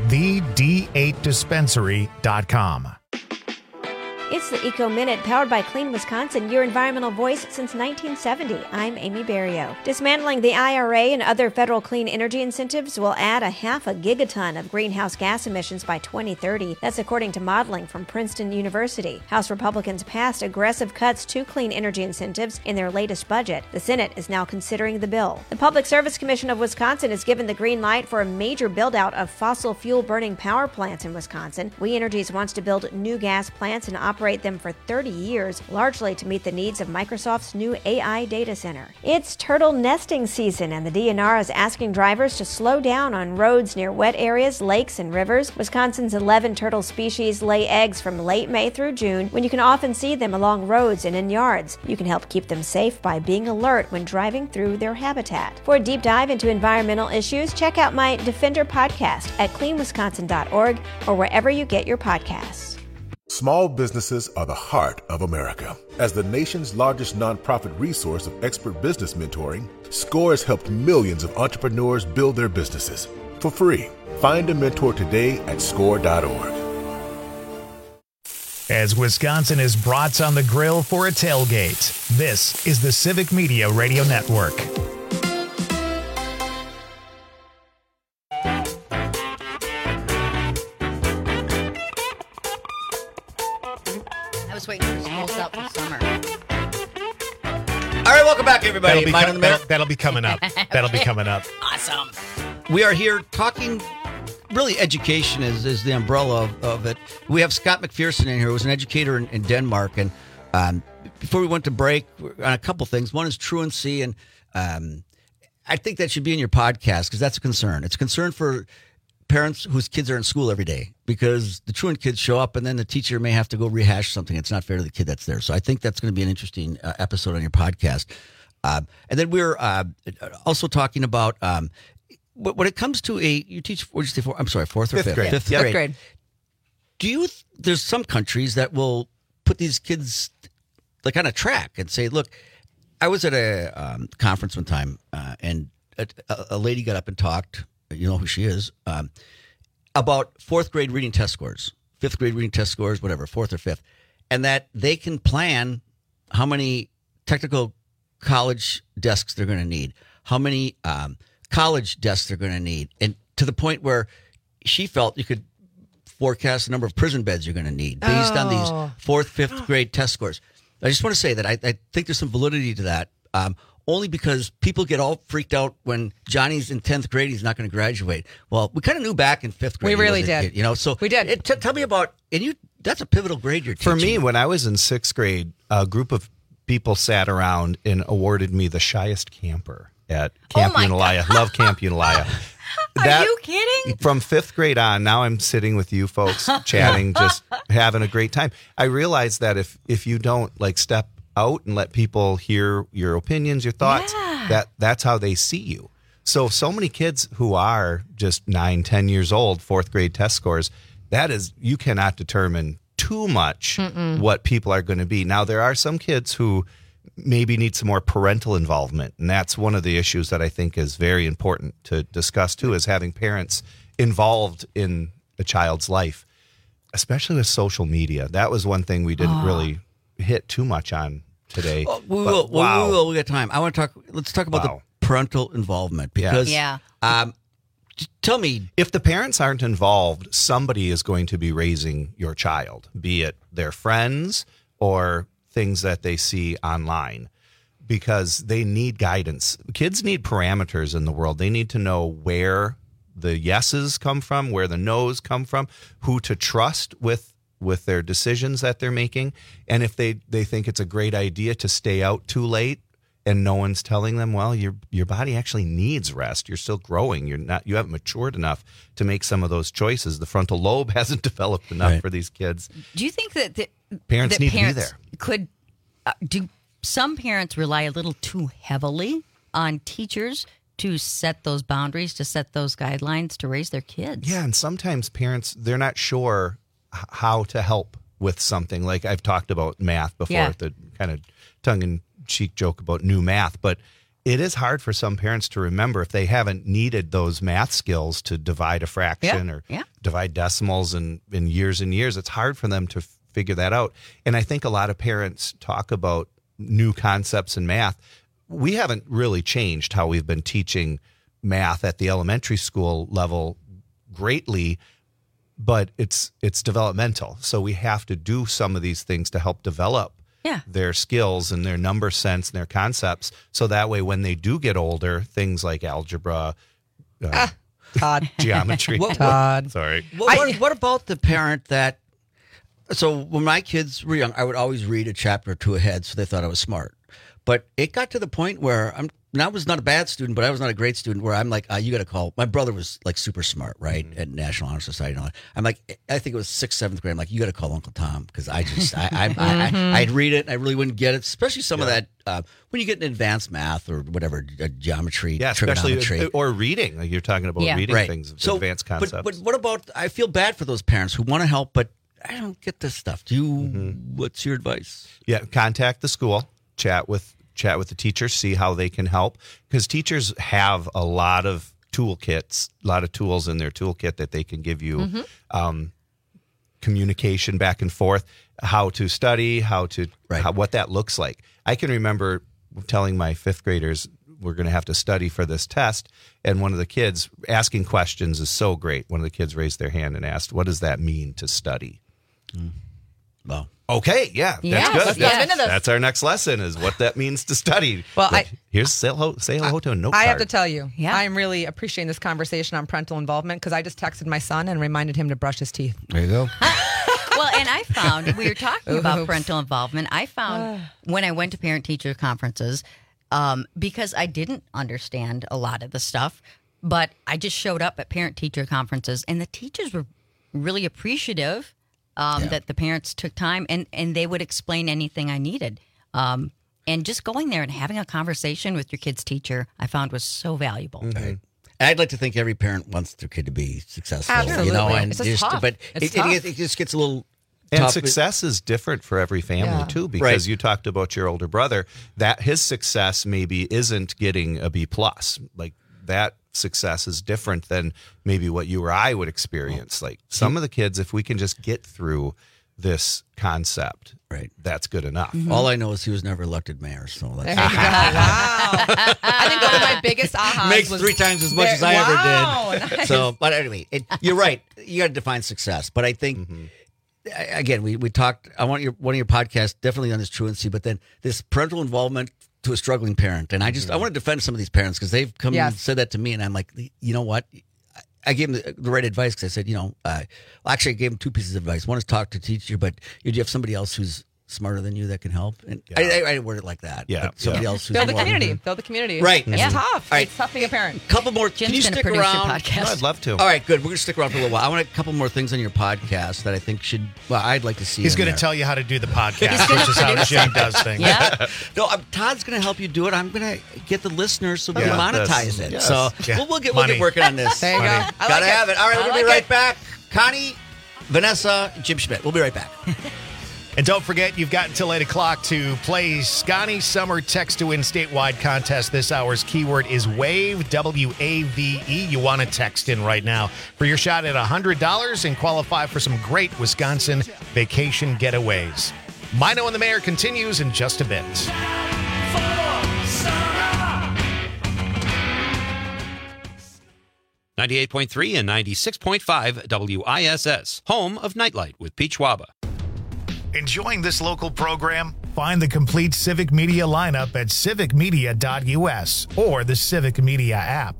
[SPEAKER 1] thed8dispensary.com.
[SPEAKER 20] It's the Eco Minute, powered by Clean Wisconsin, your environmental voice since 1970. I'm Amy Berrio. Dismantling the IRA and other federal clean energy incentives will add 0.5 gigaton of greenhouse gas emissions by 2030. That's according to modeling from Princeton University. House Republicans passed aggressive cuts to clean energy incentives in their latest budget. The Senate is now considering the bill. The Public Service Commission of Wisconsin has given the green light for a major build-out of fossil fuel-burning power plants in Wisconsin. We Energies wants to build new gas plants and operate them for 30 years, largely to meet the needs of Microsoft's new AI data center. It's turtle nesting season, and the DNR is asking drivers to slow down on roads near wet areas, lakes, and rivers. Wisconsin's 11 turtle species lay eggs from late May through June, when you can often see them along roads and in yards. You can help keep them safe by being alert when driving through their habitat. For a deep dive into environmental issues, check out my Defender podcast at cleanwisconsin.org or wherever you get your podcasts.
[SPEAKER 21] Small businesses are the heart of America. As the nation's largest nonprofit resource of expert business mentoring, SCORE has helped millions of entrepreneurs build their businesses for free. Find a mentor today at score.org.
[SPEAKER 1] As Wisconsin is brats on the grill for a tailgate, this is the Civic Media Radio Network.
[SPEAKER 15] I was waiting for Smoke Out for summer.
[SPEAKER 14] All right, welcome back, everybody.
[SPEAKER 18] That'll be coming up. That'll be coming up.
[SPEAKER 15] Awesome.
[SPEAKER 14] We are here talking, really, education is the umbrella of it. We have Scott McPherson in here, who's an educator in Denmark. And before we went to break, on a couple things. One is truancy, and I think that should be in your podcast because that's a concern. It's a concern for parents whose kids are in school every day, because the truant kids show up and then the teacher may have to go rehash something. It's not fair to the kid that's there. So I think that's going to be an interesting episode on your podcast. And then we're also talking about when it comes to you teach, what did you say, fourth or fifth?
[SPEAKER 17] Grade.
[SPEAKER 14] Fifth grade. Do you, there's some countries that will put these kids like on a track and say, look, I was at a conference one time and a lady got up and talked, you know who she is, about fourth grade reading test scores, fifth grade reading test scores, whatever, fourth or fifth, and that they can plan how many technical college desks they're going to need, how many college desks they're going to need, and to the point where she felt you could forecast the number of prison beds you're going to need based on these fourth, fifth grade test scores. I just want to say that I think there's some validity to that. Only because people get all freaked out when Johnny's in 10th grade, he's not going to graduate. Well, we kind of knew back in 5th grade.
[SPEAKER 16] We really did.
[SPEAKER 14] Kid, so
[SPEAKER 16] we did.
[SPEAKER 14] Tell me about, that's a pivotal grade you're teaching.
[SPEAKER 17] For me, when I was in 6th grade, a group of people sat around and awarded me the shyest camper at Camp Unalaya. Love Camp Unalaya.
[SPEAKER 14] Are you kidding?
[SPEAKER 17] From 5th grade on, now I'm sitting with you folks, chatting, just having a great time. I realized that if you don't like step out and let people hear your opinions, your thoughts, that's how they see you. So many kids who are just 9, 10 years old, 4th grade test scores, that is, you cannot determine too much what people are going to be. Now, there are some kids who maybe need some more parental involvement, and that's one of the issues that I think is very important to discuss too, is having parents involved in a child's life, especially with social media. That was one thing we didn't really hit too much on today.
[SPEAKER 14] We will. We got time. I want to talk. Let's talk about the parental involvement, because tell me,
[SPEAKER 17] if the parents aren't involved, somebody is going to be raising your child, be it their friends or things that they see online, because they need guidance. Kids need parameters in the world. They need to know where the yeses come from, where the no's come from, who to trust with their decisions that they're making. And if they think it's a great idea to stay out too late and no one's telling them, well, your body actually needs rest. You're still growing. You haven't matured enough to make some of those choices. The frontal lobe hasn't developed enough for these kids.
[SPEAKER 15] Do you think that
[SPEAKER 17] parents need to be there?
[SPEAKER 15] Do some parents rely a little too heavily on teachers to set those boundaries, to set those guidelines to raise their kids?
[SPEAKER 17] Yeah, and sometimes parents, they're not sure how to help with something. Like I've talked about math before, the kind of tongue-in-cheek joke about new math, but it is hard for some parents to remember if they haven't needed those math skills to divide a fraction or divide decimals in years and years. It's hard for them to figure that out. And I think a lot of parents talk about new concepts in math. We haven't really changed how we've been teaching math at the elementary school level greatly, but it's developmental. So we have to do some of these things to help develop their skills and their number sense and their concepts. So that way, when they do get older, things like algebra, geometry. Sorry.
[SPEAKER 14] What about the parent that, so when my kids were young, I would always read a chapter or two ahead, so they thought I was smart. But it got to the point where I was not a bad student, but I was not a great student, where I'm like, you got to call. My brother was like super smart, right, at National Honor Society and all that. I'm like, I think it was 6th, 7th grade. I'm like, you got to call Uncle Tom, because I'd read it and I really wouldn't get it, especially some of that when you get in advanced math or whatever, geometry, trigonometry.
[SPEAKER 17] Or reading. Like you're talking about reading things, advanced concepts.
[SPEAKER 14] But what about, I feel bad for those parents who want to help, but I don't get this stuff. What's your advice?
[SPEAKER 17] Yeah, contact the school, chat with the teachers, see how they can help, because teachers have a lot of toolkits, a lot of tools in their toolkit that they can give you. Communication back and forth, how to study, what that looks like. I can remember telling my 5th graders, we're going to have to study for this test. And one of the kids asking questions is so great. One of the kids raised their hand and asked, what does that mean to study?
[SPEAKER 14] Well,
[SPEAKER 17] okay, that's good.
[SPEAKER 16] Let's dive into this.
[SPEAKER 17] That's our next lesson, is what that means to study.
[SPEAKER 16] Well,
[SPEAKER 17] here's say hello to a note card.
[SPEAKER 16] I have to tell you, I'm really appreciating this conversation on parental involvement, because I just texted my son and reminded him to brush his teeth.
[SPEAKER 14] There you go.
[SPEAKER 15] Well, and I found, we were talking about parental involvement, I found when I went to parent-teacher conferences, because I didn't understand a lot of the stuff, but I just showed up at parent-teacher conferences, and the teachers were really appreciative that the parents took time, and they would explain anything I needed. And just going there and having a conversation with your kid's teacher, I found was so valuable.
[SPEAKER 14] Right. I'd like to think every parent wants their kid to be successful.
[SPEAKER 16] Absolutely.
[SPEAKER 14] And
[SPEAKER 16] it's just tough.
[SPEAKER 14] But
[SPEAKER 16] it's
[SPEAKER 14] it just gets a little
[SPEAKER 17] and
[SPEAKER 14] tough.
[SPEAKER 17] success is different for every family too, because you talked about your older brother, that his success maybe isn't getting a B+. Like that success is different than maybe what you or I would experience. Like some of the kids, if we can just get through this concept, that's good enough.
[SPEAKER 14] All I know is he was never elected mayor, so that's
[SPEAKER 16] wow. I think one of my biggest ahas
[SPEAKER 14] makes
[SPEAKER 16] was
[SPEAKER 14] 3 times as much as I ever did.
[SPEAKER 16] Nice.
[SPEAKER 14] So, but anyway, you're right. You got to define success. But I think again, we talked. I want one of your podcasts definitely on this truancy, but then this parental involvement to a struggling parent, and I want to defend some of these parents, because they've come and said that to me, and I'm like, you know what? I gave them the right advice, because I said, actually I gave them 2 pieces of advice. One is talk to teacher, but you have somebody else who's smarter than you that can help. And I didn't word it like that.
[SPEAKER 17] Yeah.
[SPEAKER 14] But somebody else who's
[SPEAKER 16] Build the
[SPEAKER 14] more-
[SPEAKER 16] community. Build the community.
[SPEAKER 14] Right.
[SPEAKER 16] It's
[SPEAKER 14] Yeah.
[SPEAKER 16] tough.
[SPEAKER 14] All right.
[SPEAKER 16] It's tough being a parent.
[SPEAKER 14] Couple more.
[SPEAKER 15] Jim's
[SPEAKER 14] Can you
[SPEAKER 15] gonna
[SPEAKER 14] stick
[SPEAKER 15] produce your
[SPEAKER 14] around?
[SPEAKER 15] podcast.
[SPEAKER 17] No, I'd love to.
[SPEAKER 14] All right, good. We're going to stick around for a little while. I want a couple more things on your podcast that I think should. Well, I'd like to see.
[SPEAKER 18] He's
[SPEAKER 14] going
[SPEAKER 18] to tell you how to do the podcast, which is how Jim does things.
[SPEAKER 15] Yeah.
[SPEAKER 14] No, Todd's going to help you do it. I'm going to get the listeners so we
[SPEAKER 18] Yeah,
[SPEAKER 14] can monetize
[SPEAKER 18] that's-
[SPEAKER 14] it.
[SPEAKER 18] yes.
[SPEAKER 14] So
[SPEAKER 18] Yeah.
[SPEAKER 14] we'll get
[SPEAKER 18] Money.
[SPEAKER 14] working on this.
[SPEAKER 16] There you go. I
[SPEAKER 14] Gotta
[SPEAKER 16] like
[SPEAKER 14] have it. All right, we're
[SPEAKER 16] I
[SPEAKER 14] going to be
[SPEAKER 16] like
[SPEAKER 14] right
[SPEAKER 16] it.
[SPEAKER 14] back. Connie, Vanessa, Jim Schmidt. We'll be right back.
[SPEAKER 1] And don't forget, you've got until 8 o'clock to play Scotty's Summer Text to Win statewide contest. This hour's keyword is WAVE, W-A-V-E. You want to text in right now for your shot at $100 and qualify for some great Wisconsin vacation getaways. Mino and the Mayor continues in just a bit.
[SPEAKER 3] 98.3 and 96.5 WISS, home of Nightlight with Peach Waba.
[SPEAKER 1] Enjoying this local program? Find the complete Civic Media lineup at civicmedia.us or the Civic Media app.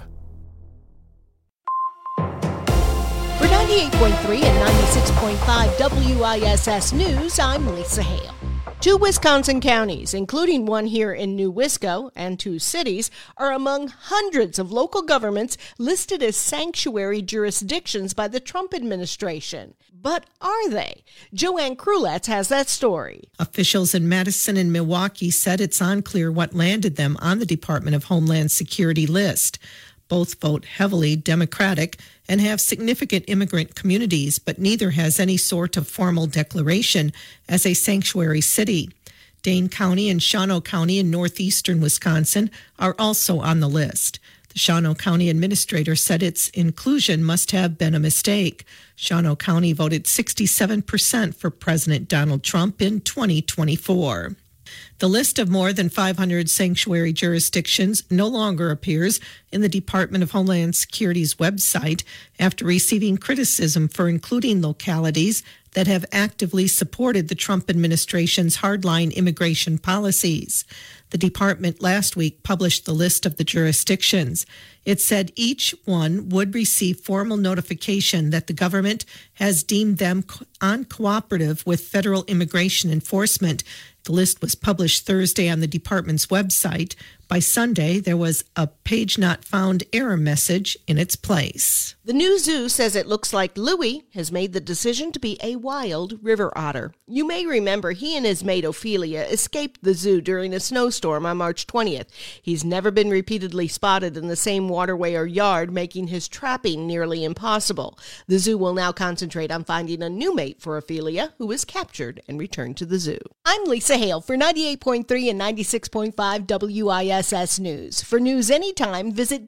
[SPEAKER 4] For 98.3 and 96.5 WISS News, I'm Lisa Hale. 2 Wisconsin counties, including one here in New Wisco, and 2 cities, are among hundreds of local governments listed as sanctuary jurisdictions by the Trump administration. But are they? Joanne Krulats has that story.
[SPEAKER 22] Officials in Madison and Milwaukee said it's unclear what landed them on the Department of Homeland Security list. Both vote heavily Democratic and have significant immigrant communities, but neither has any sort of formal declaration as a sanctuary city. Dane County and Shawano County in northeastern Wisconsin are also on the list. The Shawano County administrator said its inclusion must have been a mistake. Shawano County voted 67% for President Donald Trump in 2024. The list of more than 500 sanctuary jurisdictions no longer appears in the Department of Homeland Security's website after receiving criticism for including localities that have actively supported the Trump administration's hardline immigration policies. The department last week published the list of the jurisdictions. It said each one would receive formal notification that the government has deemed them uncooperative with federal immigration enforcement. The list was published Thursday on the department's website. By Sunday, there was a page not found error message in its place.
[SPEAKER 4] The new zoo says it looks like Louie has made the decision to be a wild river otter. You may remember he and his mate Ophelia escaped the zoo during a snowstorm on March 20th. He's never been repeatedly spotted in the same waterway or yard, making his trapping nearly impossible. The zoo will now concentrate on finding a new mate for Ophelia, who was captured and returned to the zoo. I'm Lisa Hale for 98.3 and 96.5 WISS News. For news anytime, visit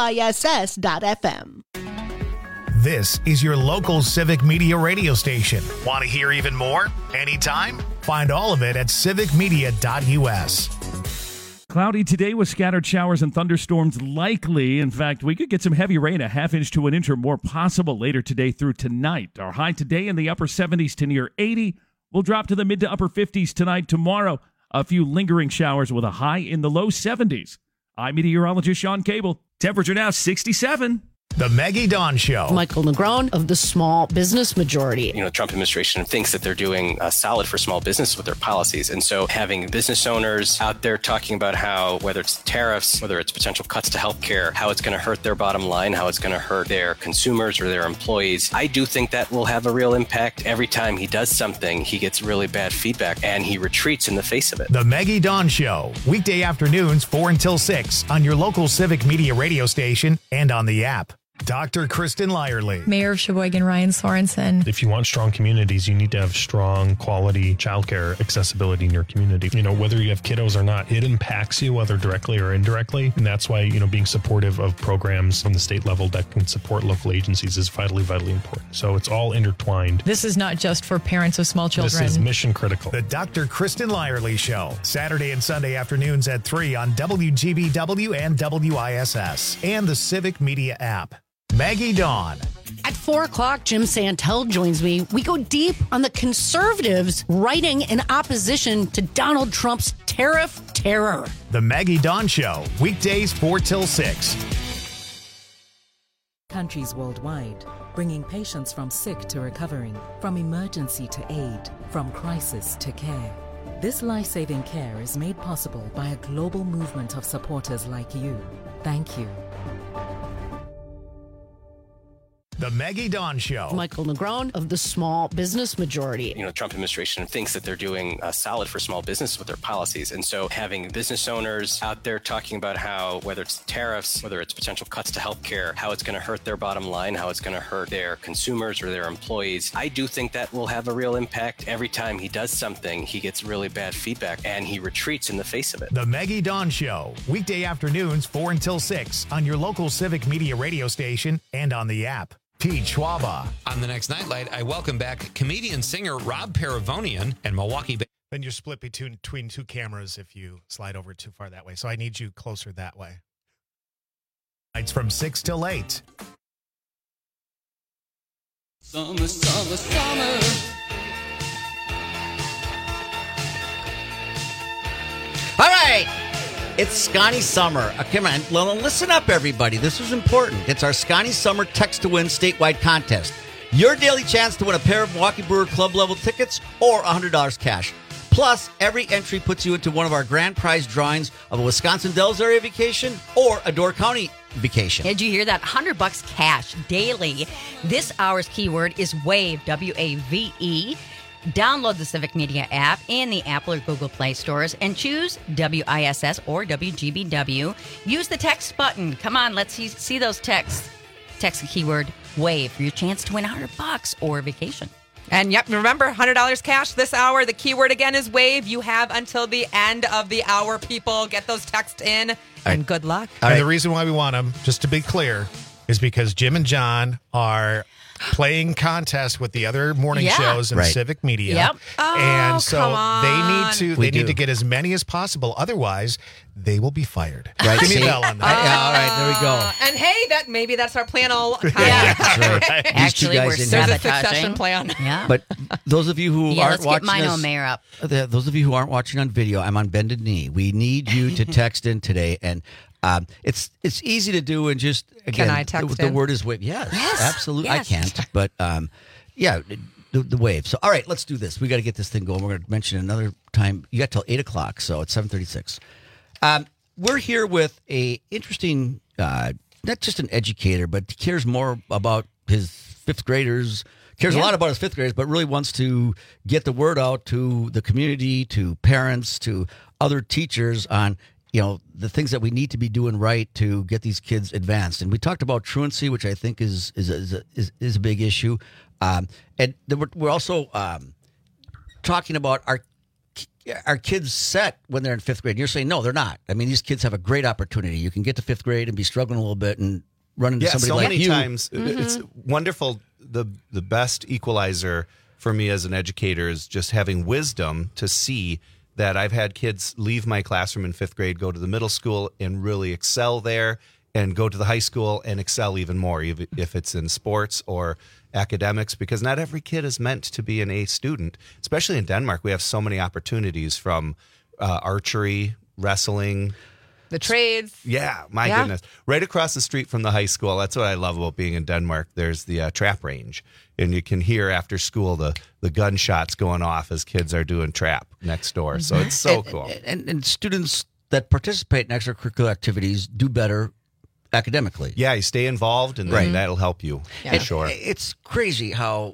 [SPEAKER 4] WISS.FM.
[SPEAKER 1] This is your local Civic Media radio station. Want to hear even more? Anytime? Find all of it at civicmedia.us.
[SPEAKER 9] Cloudy today with scattered showers and thunderstorms likely. In fact, we could get some heavy rain, a half inch to an inch or more possible later today through tonight. Our high today in the upper 70s to near 80. We'll drop to the mid to upper 50s tonight. Tomorrow, a few lingering showers with a high in the low 70s. I'm meteorologist Sean Cable. Temperature now 67.
[SPEAKER 1] The Maggie Dawn Show.
[SPEAKER 23] Michael Negron of the Small Business Majority.
[SPEAKER 24] The Trump administration thinks that they're doing solid for small business with their policies. And so having business owners out there talking about how, whether it's tariffs, whether it's potential cuts to healthcare, how it's going to hurt their bottom line, how it's going to hurt their consumers or their employees, I do think that will have a real impact. Every time he does something, he gets really bad feedback and he retreats in the face of it.
[SPEAKER 1] The Maggie Dawn Show. Weekday afternoons 4 until 6 on your local Civic Media radio station and on the app. Dr. Kristen Lyerly.
[SPEAKER 25] Mayor of Sheboygan, Ryan Sorensen.
[SPEAKER 26] If you want strong communities, you need to have strong quality childcare accessibility in your community. Whether you have kiddos or not, it impacts you, whether directly or indirectly. And that's why, being supportive of programs from the state level that can support local agencies is vitally, vitally important. So it's all intertwined.
[SPEAKER 25] This is not just for parents of small children.
[SPEAKER 26] This is mission critical.
[SPEAKER 1] The Dr. Kristen Lyerly Show. Saturday and Sunday afternoons at 3 on WGBW and WISS and the Civic Media app. Maggie Dawn.
[SPEAKER 23] At 4 o'clock, Jim Santel joins me. We go deep on the conservatives writing in opposition to Donald Trump's tariff terror.
[SPEAKER 1] The Maggie Dawn Show. Weekdays 4 till 6.
[SPEAKER 27] Countries worldwide,
[SPEAKER 2] bringing patients from sick to recovering, from emergency to aid, from crisis to care. This life-saving care is made possible by a global movement of supporters like you. Thank you.
[SPEAKER 1] The Maggie Dawn Show.
[SPEAKER 23] Michael Negron of the Small Business Majority.
[SPEAKER 24] The Trump administration thinks that they're doing solid for small business with their policies. And so having business owners out there talking about how, whether it's tariffs, whether it's potential cuts to healthcare, how it's going to hurt their bottom line, how it's going to hurt their consumers or their employees, I do think that will have a real impact. Every time he does something, he gets really bad feedback and he retreats in the face of it.
[SPEAKER 1] The Maggie Dawn Show. Weekday afternoons, 4 until 6 on your local Civic Media radio station and on the app. Pete Schwaba.
[SPEAKER 3] On the next Nightlight, I welcome back comedian-singer Rob Paravonian and Milwaukee.
[SPEAKER 1] Then you're split between two cameras if you slide over too far that way. So I need you closer that way. It's from 6 till 8.
[SPEAKER 13] Summer, summer, summer.
[SPEAKER 14] All right. It's Scotty Summer. Come on, listen up, everybody. This is important. It's our Scotty Summer Text to Win statewide contest. Your daily chance to win a pair of Milwaukee Brewer Club level tickets or $100 cash. Plus, every entry puts you into one of our grand prize drawings of a Wisconsin Dells area vacation or a Door County vacation.
[SPEAKER 15] Did you hear that? $100 cash daily. This hour's keyword is WAVE, W-A-V-E. Download the Civic Media app in the Apple or Google Play stores and choose WISS or WGBW. Use the text button. Come on, let's see those texts. Text the keyword WAVE for your chance to win $100 or vacation.
[SPEAKER 16] And yep, remember, $100 cash this hour. The keyword again is WAVE. You have until the end of the hour, people. Get those texts in, and good luck.
[SPEAKER 1] And the reason why we want them, just to be clear, is because Jim and John are playing contests with the other morning shows in Civic Media.
[SPEAKER 15] Yep.
[SPEAKER 1] And so
[SPEAKER 16] come
[SPEAKER 1] they need to get as many as possible. Otherwise, they will be fired.
[SPEAKER 14] Right.
[SPEAKER 1] Give me a bell on that.
[SPEAKER 14] All right, there we go.
[SPEAKER 16] And hey, maybe that's our plan all time.
[SPEAKER 14] That's right.
[SPEAKER 15] Actually, we're
[SPEAKER 16] There's a
[SPEAKER 15] sabotaging.
[SPEAKER 16] succession plan.
[SPEAKER 15] Yeah.
[SPEAKER 14] But those of you who aren't
[SPEAKER 15] let's
[SPEAKER 14] watching
[SPEAKER 15] get Mino
[SPEAKER 14] this,
[SPEAKER 15] Mayor up.
[SPEAKER 14] Those of you who aren't watching on video, I'm on bended knee. We need you to text in today, and it's easy to do. And just again,
[SPEAKER 16] Can I text
[SPEAKER 14] the
[SPEAKER 16] in?
[SPEAKER 14] word is WAVE. Yes, absolutely.
[SPEAKER 15] Yes.
[SPEAKER 14] I can't, but yeah, the WAVE. So all right, let's do this. We got to get this thing going. We're going to mention another time. You got till 8:00, so it's 7:36. We're here with a interesting, not just an educator, but cares more about his fifth graders. Cares a lot about his fifth graders, but really wants to get the word out to the community, to parents, to other teachers on the things that we need to be doing right to get these kids advanced. And we talked about truancy, which I think is a big issue. And we're also talking about our kids set when they're in fifth grade. And you're saying, no, they're not. I mean, these kids have a great opportunity. You can get to fifth grade and be struggling a little bit and run into somebody like you.
[SPEAKER 17] So many times, it's wonderful. The best equalizer for me as an educator is just having wisdom to see that I've had kids leave my classroom in fifth grade, go to the middle school and really excel there, and go to the high school and excel even more, if it's in sports or academics, because not every kid is meant to be an A student. Especially in Denmark, we have so many opportunities from archery, wrestling,
[SPEAKER 16] the trades.
[SPEAKER 17] Yeah, my goodness. Right across the street from the high school. That's what I love about being in Denmark. There's the trap range. And you can hear after school the gunshots going off as kids are doing trap next door. So it's so cool.
[SPEAKER 14] And students that participate in extracurricular activities do better academically.
[SPEAKER 17] Yeah, you stay involved, and then that'll help you for sure.
[SPEAKER 14] It's crazy how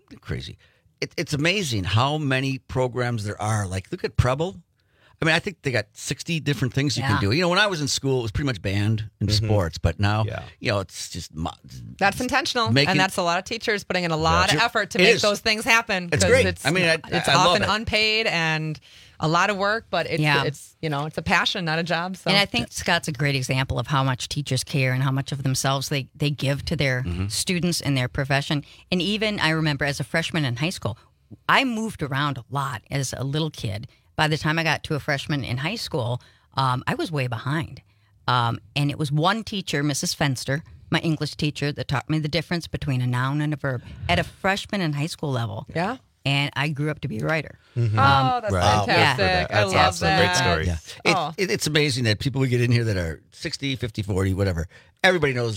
[SPEAKER 14] it's amazing how many programs there are. Like, look at Preble. I mean, I think they got 60 different things you can do. When I was in school, it was pretty much band and sports. But now, it's just...
[SPEAKER 16] That's intentional. And that's a lot of teachers putting in a lot of effort to make those things happen.
[SPEAKER 14] It's great.
[SPEAKER 16] It's,
[SPEAKER 14] I
[SPEAKER 16] often
[SPEAKER 14] love it.
[SPEAKER 16] unpaid and a lot of work, but it's it's a passion, not a job. So.
[SPEAKER 15] And I think Scott's a great example of how much teachers care and how much of themselves they give to their students and their profession. And even, I remember as a freshman in high school, I moved around a lot as a little kid. By the time I got to a freshman in high school, I was way behind. And it was one teacher, Mrs. Fenster, my English teacher, that taught me the difference between a noun and a verb at a freshman in high school level.
[SPEAKER 16] Yeah.
[SPEAKER 15] And I grew up to be a writer.
[SPEAKER 16] That's fantastic. I love
[SPEAKER 17] awesome.
[SPEAKER 16] that.
[SPEAKER 17] Great story.
[SPEAKER 14] Yeah. It's amazing that people we get in here that are 60, 50, 40, whatever. Everybody knows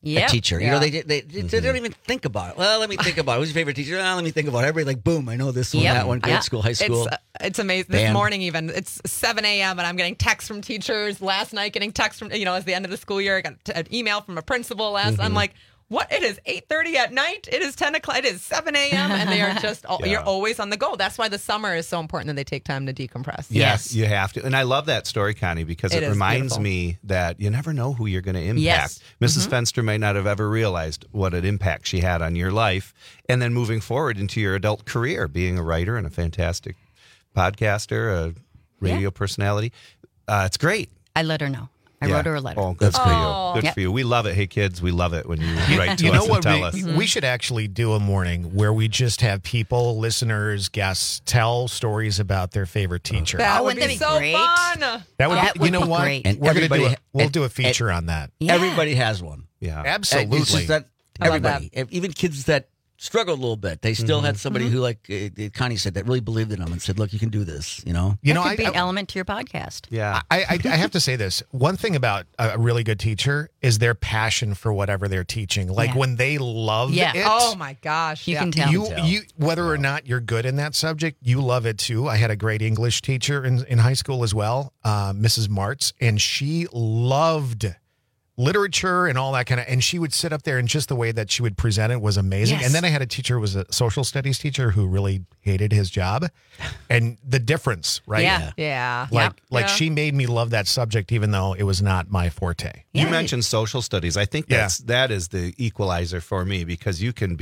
[SPEAKER 15] Yep.
[SPEAKER 14] teacher. You know, they don't even think about it. Well, let me think about it. Who's your favorite teacher? Well, let me think about it. Everybody like, boom, I know this one, that one, grade school, high school.
[SPEAKER 16] It's amazing.
[SPEAKER 14] Band.
[SPEAKER 16] This morning even, it's 7 a.m. and I'm getting texts from teachers. Last night getting texts from, it's the end of the school year. I got an email from a principal I'm like, what? It is 8:30 at night. It is 10 o'clock. It is 7 a.m. And they are just, you're always on the go. That's why the summer is so important that they take time to decompress.
[SPEAKER 17] Yes, you have to. And I love that story, Connie, because it reminds me that you never know who you're going to impact. Mrs. Fenster may not have ever realized what an impact she had on your life. And then moving forward into your adult career, being a writer and a fantastic podcaster, a radio personality. It's great.
[SPEAKER 15] I let her know. I wrote her a letter.
[SPEAKER 17] Oh, good for you. Good for you. We love it. Hey, kids, we love it when you write to us and tell us.
[SPEAKER 1] We should actually do a morning where we just have people, listeners, guests, tell stories about their favorite teacher.
[SPEAKER 16] That would be so fun.
[SPEAKER 1] That would be, you know what?
[SPEAKER 14] And
[SPEAKER 1] We're going to do we'll
[SPEAKER 14] and-
[SPEAKER 1] do a feature on that.
[SPEAKER 14] Everybody has one.
[SPEAKER 17] Yeah.
[SPEAKER 1] Absolutely.
[SPEAKER 14] It's just that everybody, even kids that struggled a little bit, they still had somebody who, like Connie said, that really believed in them and said, look, you can do this,
[SPEAKER 15] That could be an element to your podcast.
[SPEAKER 17] Yeah.
[SPEAKER 1] I have to say this. One thing about a really good teacher is their passion for whatever they're teaching. Like when they love it.
[SPEAKER 16] Oh my gosh.
[SPEAKER 15] You can tell.
[SPEAKER 1] You whether or not you're good in that subject, you love it too. I had a great English teacher in high school as well, Mrs. Martz, and she loved literature and all that kind of, and she would sit up there and just the way that she would present it was amazing.
[SPEAKER 15] Yes.
[SPEAKER 1] And then I had a teacher who was a social studies teacher who really hated his job, and the difference, right?
[SPEAKER 16] Yeah.
[SPEAKER 1] Like she made me love that subject even though it was not my forte.
[SPEAKER 17] You mentioned social studies. I think that is the equalizer for me, because you can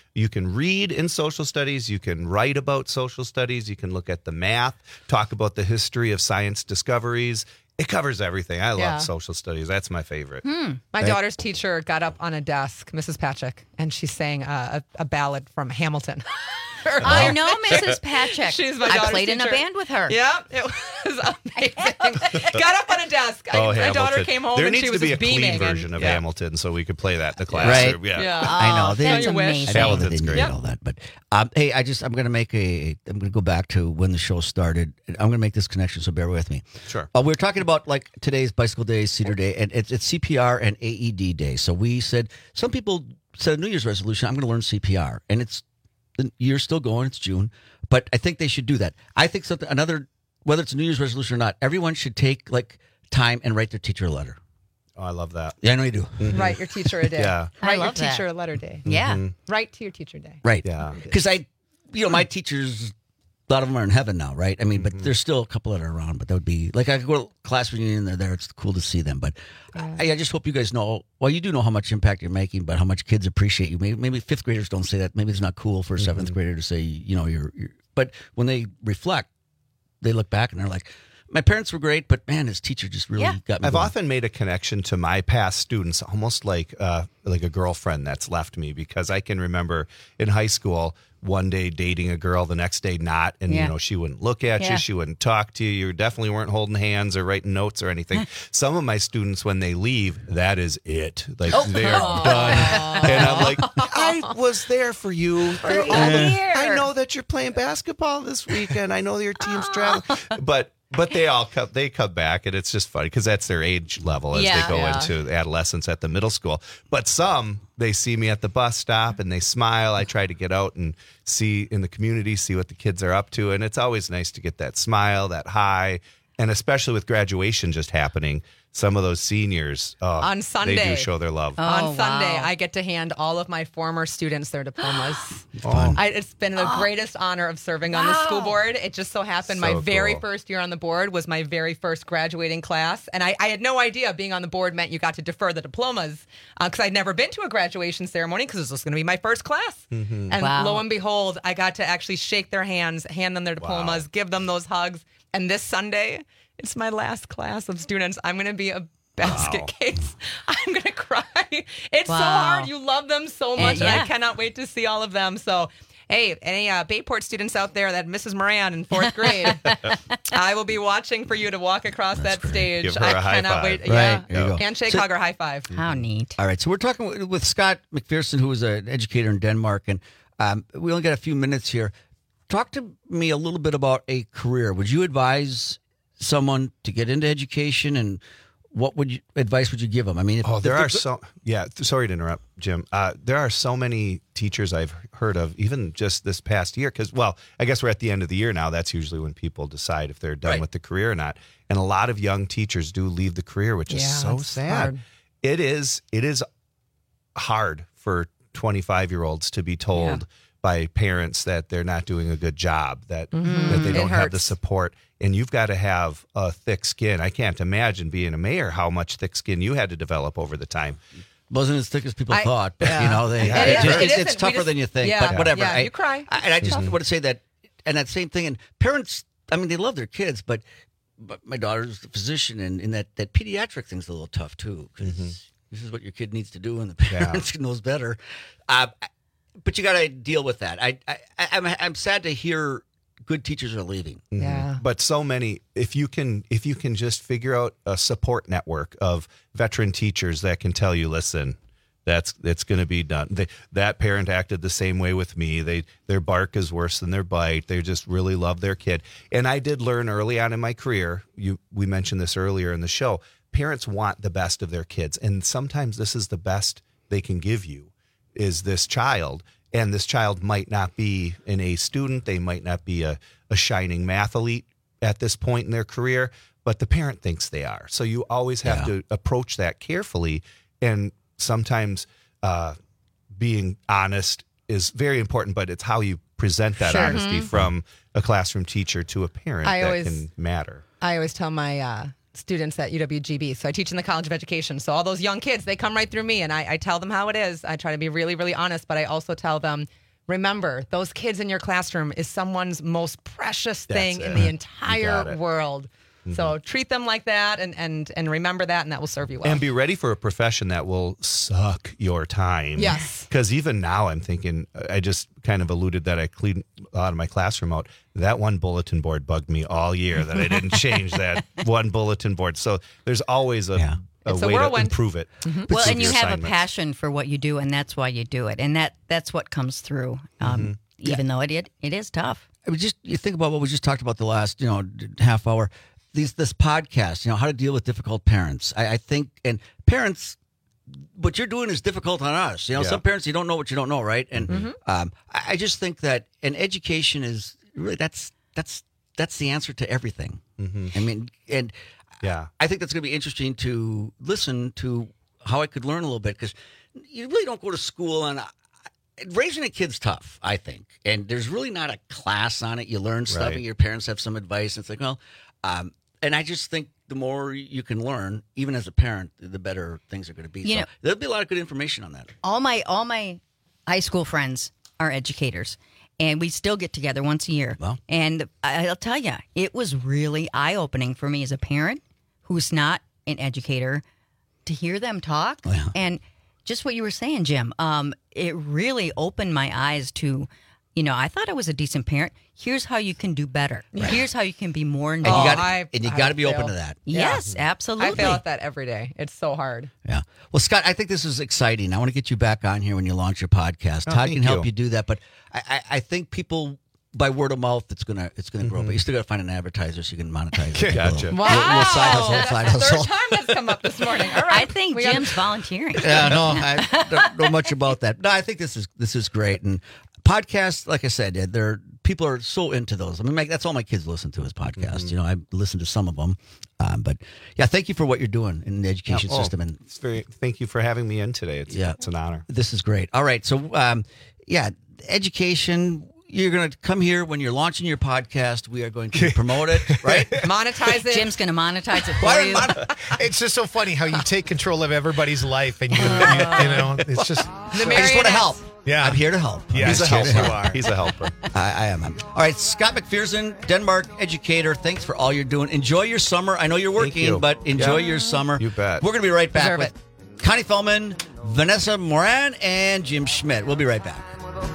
[SPEAKER 17] read in social studies, you can write about social studies, you can look at the math, talk about the history of science discoveries. It covers everything. I love social studies. That's my favorite.
[SPEAKER 16] My daughter's teacher got up on a desk, Mrs. Patrick, and she sang a ballad from Hamilton.
[SPEAKER 15] I know Mrs. Patrick.
[SPEAKER 16] She's my
[SPEAKER 15] I
[SPEAKER 16] daughter's
[SPEAKER 15] played in a
[SPEAKER 16] teacher.
[SPEAKER 15] band with her.
[SPEAKER 16] Yeah, it was amazing. Got up on a desk. My daughter came home
[SPEAKER 17] there
[SPEAKER 16] and
[SPEAKER 17] needs
[SPEAKER 16] she was
[SPEAKER 17] to be
[SPEAKER 16] just
[SPEAKER 17] a clean
[SPEAKER 16] beaming.
[SPEAKER 17] version of Hamilton so we could play that in the class.
[SPEAKER 14] Right.
[SPEAKER 17] I
[SPEAKER 14] know.
[SPEAKER 15] That's amazing.
[SPEAKER 14] I know that they need all that. But hey, I'm going to go back to when the show started. I'm going to make this connection, so bear with me.
[SPEAKER 17] Sure.
[SPEAKER 14] We were talking about like today's Bicycle Day, Cedar Day, and it's CPR and AED Day. So we said, some people said a New Year's resolution, I'm going to learn CPR. And the year's still going, it's June. But I think they should do that. I think whether it's a New Year's resolution or not, everyone should take like time and write their teacher a letter.
[SPEAKER 17] Oh, I love that.
[SPEAKER 14] Yeah, I know you do.
[SPEAKER 16] Write your teacher a day.
[SPEAKER 17] Yeah.
[SPEAKER 16] Write your teacher a letter day.
[SPEAKER 15] Yeah.
[SPEAKER 16] Write to your teacher day.
[SPEAKER 14] Right.
[SPEAKER 17] Yeah.
[SPEAKER 14] Because my teachers, a lot of them are in heaven now, right? I mean, but there's still a couple that are around, but that would be, like, I could go to class reunion, they're there, it's cool to see them. But I just hope you guys know, well, you do know how much impact you're making, but how much kids appreciate you. Maybe fifth graders don't say that. Maybe it's not cool for a seventh grader to say, you're, but when they reflect, they look back and they're like, my parents were great, but man, his teacher just really got me.
[SPEAKER 17] I've
[SPEAKER 14] going.
[SPEAKER 17] often made a connection to my past students, almost like a girlfriend that's left me, because I can remember in high school one day dating a girl, the next day not, and she wouldn't look at you, she wouldn't talk to you, you definitely weren't holding hands or writing notes or anything. Some of my students, when they leave, that is it. Like they're done, and I'm like, I was there for you. I know that you're playing basketball this weekend. I know your team's traveling, but they all come back, and it's just funny because that's their age level as they go into adolescence at the middle school. But some, they see me at the bus stop and they smile. I try to get out and see in the community, see what the kids are up to. And it's always nice to get that smile, that hi. And especially with graduation just happening, some of those seniors,
[SPEAKER 16] on Sunday,
[SPEAKER 17] they do show their love.
[SPEAKER 16] On Sunday, I get to hand all of my former students their diplomas. It's been the greatest honor of serving on the school board. It just so happened my very first year on the board was my very first graduating class. And I had no idea being on the board meant you got to defer the diplomas because I'd never been to a graduation ceremony because it was just going to be my first class. And lo and behold, I got to actually shake their hands, hand them their diplomas, give them those hugs. And this Sunday, it's my last class of students. I'm going to be a basket case. I'm going to cry. It's so hard. You love them so much, and I cannot wait to see all of them. So, hey, any Bayport students out there, that Mrs. Moran in 4th grade, I will be watching for you to walk across that stage.
[SPEAKER 17] Give her a high
[SPEAKER 16] cannot
[SPEAKER 17] five.
[SPEAKER 16] wait.
[SPEAKER 14] Right.
[SPEAKER 16] Yeah.
[SPEAKER 14] There you go.
[SPEAKER 16] Handshake, hug, or high five.
[SPEAKER 15] How neat.
[SPEAKER 14] All right. So we're talking with Scott McPherson, who is an educator in Denmark, and we only got a few minutes here. Talk to me a little bit about a career. Would you advise someone to get into education, and what advice would you give them? I mean,
[SPEAKER 17] sorry to interrupt, Jim. There are so many teachers I've heard of, even just this past year, because, I guess we're at the end of the year now. That's usually when people decide if they're done with the career or not. And a lot of young teachers do leave the career, which is so sad.
[SPEAKER 16] Hard.
[SPEAKER 17] It is hard for 25-year-olds to be told by parents that they're not doing a good job, that they don't have the support. And you've got to have a thick skin. I can't imagine being a mayor, how much thick skin you had to develop over the time.
[SPEAKER 14] Wasn't as thick as people thought, but it's tougher than you think. But whatever.
[SPEAKER 16] Yeah, you cry.
[SPEAKER 14] I just want to say that, and that same thing. And parents, I mean, they love their kids, but my daughter's a physician, and that pediatric thing's a little tough too, because this is what your kid needs to do, and the parents knows better. But you got to deal with that. I'm sad to hear good teachers are leaving.
[SPEAKER 16] Yeah.
[SPEAKER 17] But so many, if you can just figure out a support network of veteran teachers that can tell you, listen, it's going to be done. That parent acted the same way with me. Their bark is worse than their bite. They just really love their kid. And I did learn early on in my career, we mentioned this earlier in the show, parents want the best of their kids. And sometimes this is the best they can give you, is this child. And this child might not be an A student. They might not be a shining math elite at this point in their career, but the parent thinks they are. So you always have to approach that carefully. And sometimes being honest is very important, but it's how you present that honesty from a classroom teacher to a parent can matter.
[SPEAKER 16] I always tell my students at UWGB. So I teach in the College of Education. So all those young kids, they come right through me, and I tell them how it is. I try to be really, really honest, but I also tell them, remember, those kids in your classroom is someone's most precious thing in the entire world. So treat them like that and remember that, and that will serve you well.
[SPEAKER 17] And be ready for a profession that will suck your time.
[SPEAKER 16] Yes.
[SPEAKER 17] Because even now I'm thinking, I just kind of alluded that I cleaned a lot of my classroom out. That one bulletin board bugged me all year that I didn't change that one bulletin board. So there's always a way to improve it.
[SPEAKER 15] Well, and you have a passion for what you do, and that's why you do it. And that's what comes through, even though it is tough.
[SPEAKER 14] I mean, you think about what we just talked about the last half hour. This podcast, how to deal with difficult parents. I think, and parents, what you're doing is difficult on us. Some parents, you don't know what you don't know, right? And I just think that an education is really that's the answer to everything. I mean, and I think that's going to be interesting to listen to how I could learn a little bit, because you really don't go to school and. Raising a kid's tough, I think, and there's really not a class on it. You learn stuff, and your parents have some advice. And it's like, well, and I just think the more you can learn, even as a parent, the better things are going to be. So there'll be a lot of good information on that.
[SPEAKER 15] All my high school friends are educators, and we still get together once a year.
[SPEAKER 14] Well,
[SPEAKER 15] and I'll tell you, it was really eye-opening for me as a parent who's not an educator to hear them talk.
[SPEAKER 14] Yeah.
[SPEAKER 15] And just what you were saying, Jim, it really opened my eyes to, I thought I was a decent parent. Here's how you can do better. Right. Here's how you can be more involved.
[SPEAKER 14] And you got to be open to that.
[SPEAKER 15] Yes, absolutely.
[SPEAKER 16] I fail at that every day. It's so hard.
[SPEAKER 14] Yeah. Well, Scott, I think this is exciting. I want to get you back on here when you launch your podcast. Todd can help you do that, but I think people. By word of mouth, it's gonna grow, but you still got to find an advertiser so you can monetize it.
[SPEAKER 17] Gotcha.
[SPEAKER 16] Wow,
[SPEAKER 14] little side hustle.
[SPEAKER 16] Third time that's come up this morning. All right,
[SPEAKER 15] I think Jim's volunteering.
[SPEAKER 14] Yeah, no, I don't know much about that. No, I think this is great. And podcasts, like I said, people are so into those. I mean, that's all my kids listen to is podcasts. I listen to some of them, but yeah, thank you for what you're doing in the education system. And
[SPEAKER 17] thank you for having me in today. It's an honor.
[SPEAKER 14] This is great. All right, so education. You're going to come here when you're launching your podcast. We are going to promote it, right?
[SPEAKER 16] Monetize it.
[SPEAKER 15] Jim's going to monetize it for you.
[SPEAKER 1] It's just so funny how you take control of everybody's life, and you it's just.
[SPEAKER 14] I just want to help.
[SPEAKER 1] Yeah,
[SPEAKER 14] I'm here to help.
[SPEAKER 1] Yeah,
[SPEAKER 17] he's a helper. He's a helper.
[SPEAKER 14] I am. All right, Scott McPherson, Denmark educator. Thanks for all you're doing. Enjoy your summer. I know you're working, but enjoy your summer.
[SPEAKER 17] You bet.
[SPEAKER 14] We're going to be right back
[SPEAKER 16] Deserve
[SPEAKER 14] with Connie Feldman, Vanessa Moran, and Jim Schmidt. We'll be right back.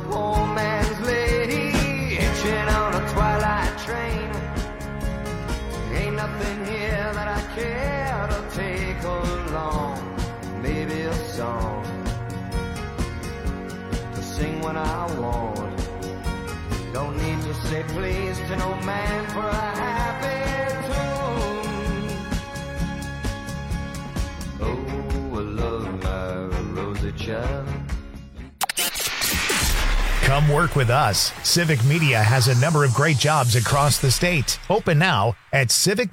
[SPEAKER 13] Twilight train. Ain't nothing here that I care to take along. Maybe a song to sing when I want. Don't need to say please to no man for a happy tune. future.
[SPEAKER 1] Come work with us. Civic Media has a number of great jobs across the state. Open now at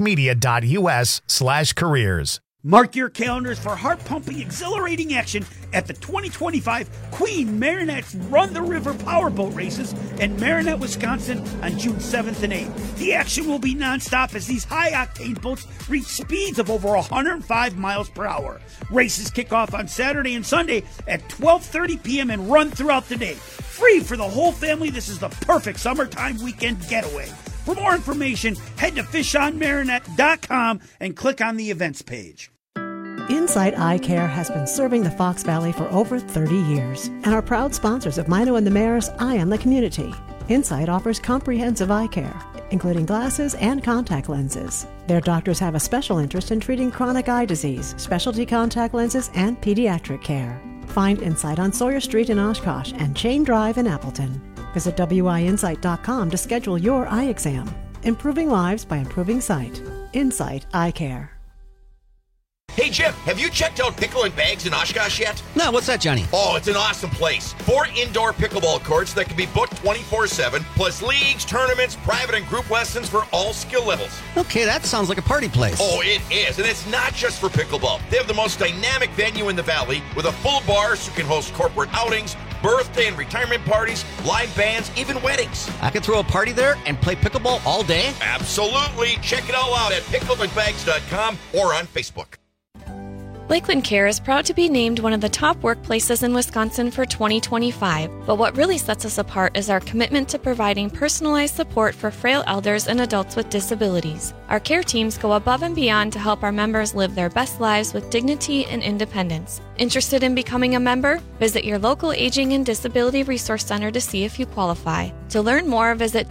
[SPEAKER 1] civicmedia.us/careers.
[SPEAKER 5] Mark your calendars for heart-pumping, exhilarating action at the 2025 Queen Marinette's Run the River Powerboat Races in Marinette, Wisconsin on June 7th and 8th. The action will be nonstop as these high-octane boats reach speeds of over 105 miles per hour. Races kick off on Saturday and Sunday at 12:30 p.m. and run throughout the day. Free for the whole family, this is the perfect summertime weekend getaway. For more information, head to fishonmarinette.com and click on the events page.
[SPEAKER 6] Insight Eye Care has been serving the Fox Valley for over 30 years and are proud sponsors of Mino and the Mayor's Eye on the Community. Insight offers comprehensive eye care, including glasses and contact lenses. Their doctors have a special interest in treating chronic eye disease, specialty contact lenses, and pediatric care. Find Insight on Sawyer Street in Oshkosh and Chain Drive in Appleton. Visit WIinsight.com to schedule your eye exam. Improving lives by improving sight. Insight Eye Care.
[SPEAKER 19] Hey, Jim, have you checked out Pickle and Bags in Oshkosh yet?
[SPEAKER 14] No, what's that, Johnny?
[SPEAKER 19] Oh, it's an awesome place. 4 indoor pickleball courts that can be booked 24/7, plus leagues, tournaments, private and group lessons for all skill levels.
[SPEAKER 14] Okay, that sounds like a party place.
[SPEAKER 19] Oh, it is, and it's not just for pickleball. They have the most dynamic venue in the valley with a full bar so you can host corporate outings, birthday and retirement parties, live bands, even weddings.
[SPEAKER 14] I could throw a party there and play pickleball all day?
[SPEAKER 19] Absolutely. Check it all out at pickleandbags.com or on Facebook.
[SPEAKER 7] Lakeland Care is proud to be named one of the top workplaces in Wisconsin for 2025, but what really sets us apart is our commitment to providing personalized support for frail elders and adults with disabilities. Our care teams go above and beyond to help our members live their best lives with dignity and independence. Interested in becoming a member? Visit your local Aging and Disability Resource Center to see if you qualify. To learn more, visit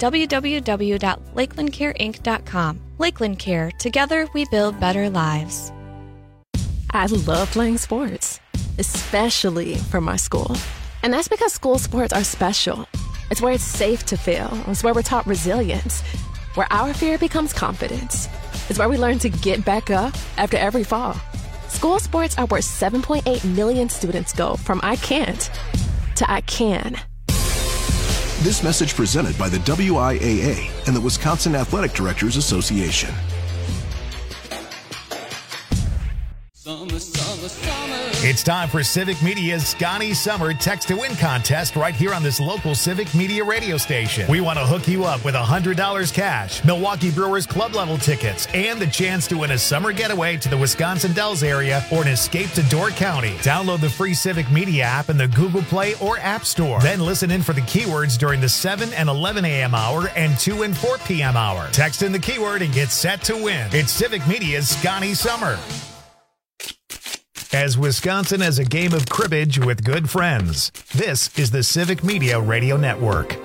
[SPEAKER 7] www.lakelandcareinc.com. Lakeland Care. Together, we build better lives.
[SPEAKER 8] I love playing sports, especially for my school. And that's because school sports are special. It's where it's safe to fail. It's where we're taught resilience, where our fear becomes confidence. It's where we learn to get back up after every fall. School sports are where 7.8 million students go from I can't to I can.
[SPEAKER 10] This message presented by the WIAA and the Wisconsin Athletic Directors Association.
[SPEAKER 1] It's time for Civic Media's Scotty Summer Text to Win contest right here on this local Civic Media radio station. We want to hook you up with $100 cash, Milwaukee Brewers club level tickets, and the chance to win a summer getaway to the Wisconsin Dells area or an escape to Door County. Download the free Civic Media app in the Google Play or App Store. Then listen in for the keywords during the 7 and 11 a.m. hour and 2 and 4 p.m. hour. Text in the keyword and get set to win. It's Civic Media's Scotty Summer. As Wisconsin has a game of cribbage with good friends. This is the Civic Media Radio Network.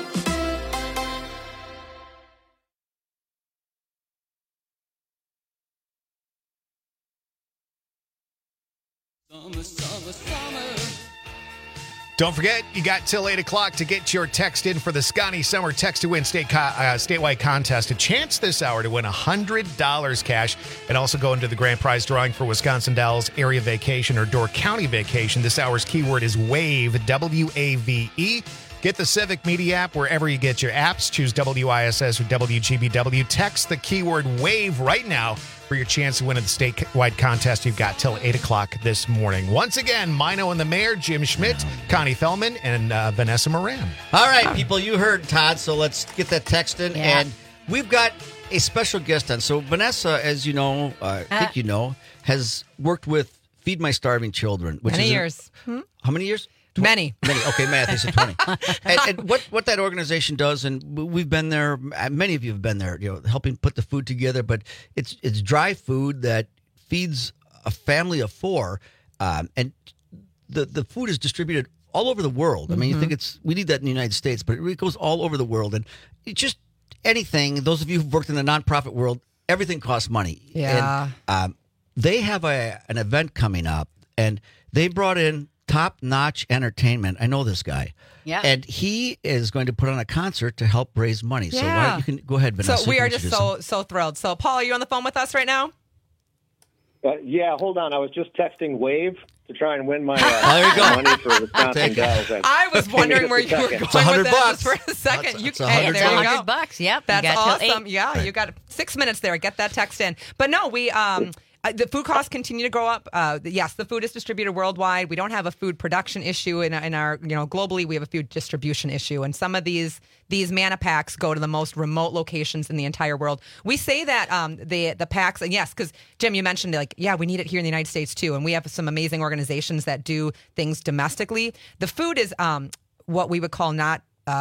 [SPEAKER 1] Don't forget, you got till 8 o'clock to get your text in for the Scotty Summer Text to Win statewide contest. A chance this hour to win $100 cash and also go into the grand prize drawing for Wisconsin Dells area vacation or Door County vacation. This hour's keyword is WAVE, W-A-V-E. Get the Civic Media app wherever you get your apps. Choose WISS or WGBW. Text the keyword WAVE right now for your chance to win at the statewide contest. You've got till 8 o'clock this morning. Once again, Mino and the Mayor, Jim Schmidt, Connie Fellman, and Vanessa Moran.
[SPEAKER 14] All right, people, you heard Todd, so let's get that text in.
[SPEAKER 15] Yeah.
[SPEAKER 14] And we've got a special guest on. So Vanessa, as you know, I think you know, has worked with Feed My Starving Children. Which
[SPEAKER 16] Many
[SPEAKER 14] is
[SPEAKER 16] years.
[SPEAKER 14] How many years?
[SPEAKER 16] Many.
[SPEAKER 14] Okay, math is 20. and what that organization does, and we've been there, many of you have been there, helping put the food together, but it's dry food that feeds a family of 4, and the food is distributed all over the world. I mean, you think we need that in the United States, but it goes all over the world, and it's just anything. Those of you who've worked in the nonprofit world, everything costs money.
[SPEAKER 16] Yeah.
[SPEAKER 14] And they have an event coming up, and they brought in top-notch entertainment. I know this guy.
[SPEAKER 15] Yeah.
[SPEAKER 14] And he is going to put on a concert to help raise money. So
[SPEAKER 16] Yeah.
[SPEAKER 14] you can go ahead, Vanessa.
[SPEAKER 16] So we are just so thrilled. So Paul, are you on the phone with us right now?
[SPEAKER 11] Yeah, hold on. I was just texting WAVE. to try and win my
[SPEAKER 14] there you go.
[SPEAKER 11] money for Wisconsin Dells.
[SPEAKER 16] I was wondering where you were going with that just for a second.
[SPEAKER 14] It's
[SPEAKER 16] There you go.
[SPEAKER 15] $100. Yep.
[SPEAKER 16] That's
[SPEAKER 15] you got till
[SPEAKER 16] awesome.
[SPEAKER 15] 8.
[SPEAKER 16] Yeah, you got 6 minutes there. Get that text in. But no, we the food costs continue to go up. Yes, the food is distributed worldwide. We don't have a food production issue in our globally. We have a food distribution issue, and some of these manna packs go to the most remote locations in the entire world. We say that the packs, and yes, because Jim, you mentioned we need it here in the United States too, and we have some amazing organizations that do things domestically. The food is what we would call not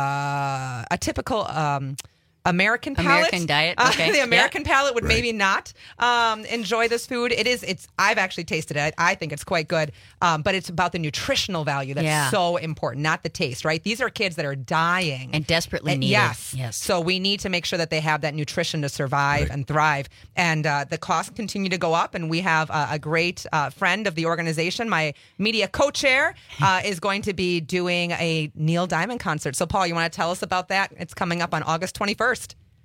[SPEAKER 16] a typical. American palate.
[SPEAKER 15] American diet. Okay.
[SPEAKER 16] The American palate would maybe not enjoy this food. I've actually tasted it. I think it's quite good. But it's about the nutritional value that's so important, not the taste, right? These are kids that are dying.
[SPEAKER 15] And desperately need
[SPEAKER 16] Yes.
[SPEAKER 15] Yes.
[SPEAKER 16] So we need to make sure that they have that nutrition to survive and thrive. And the costs continue to go up. And we have a great friend of the organization, my media co-chair, is going to be doing a Neil Diamond concert. So, Paul, you want to tell us about that? It's coming up on August 21st.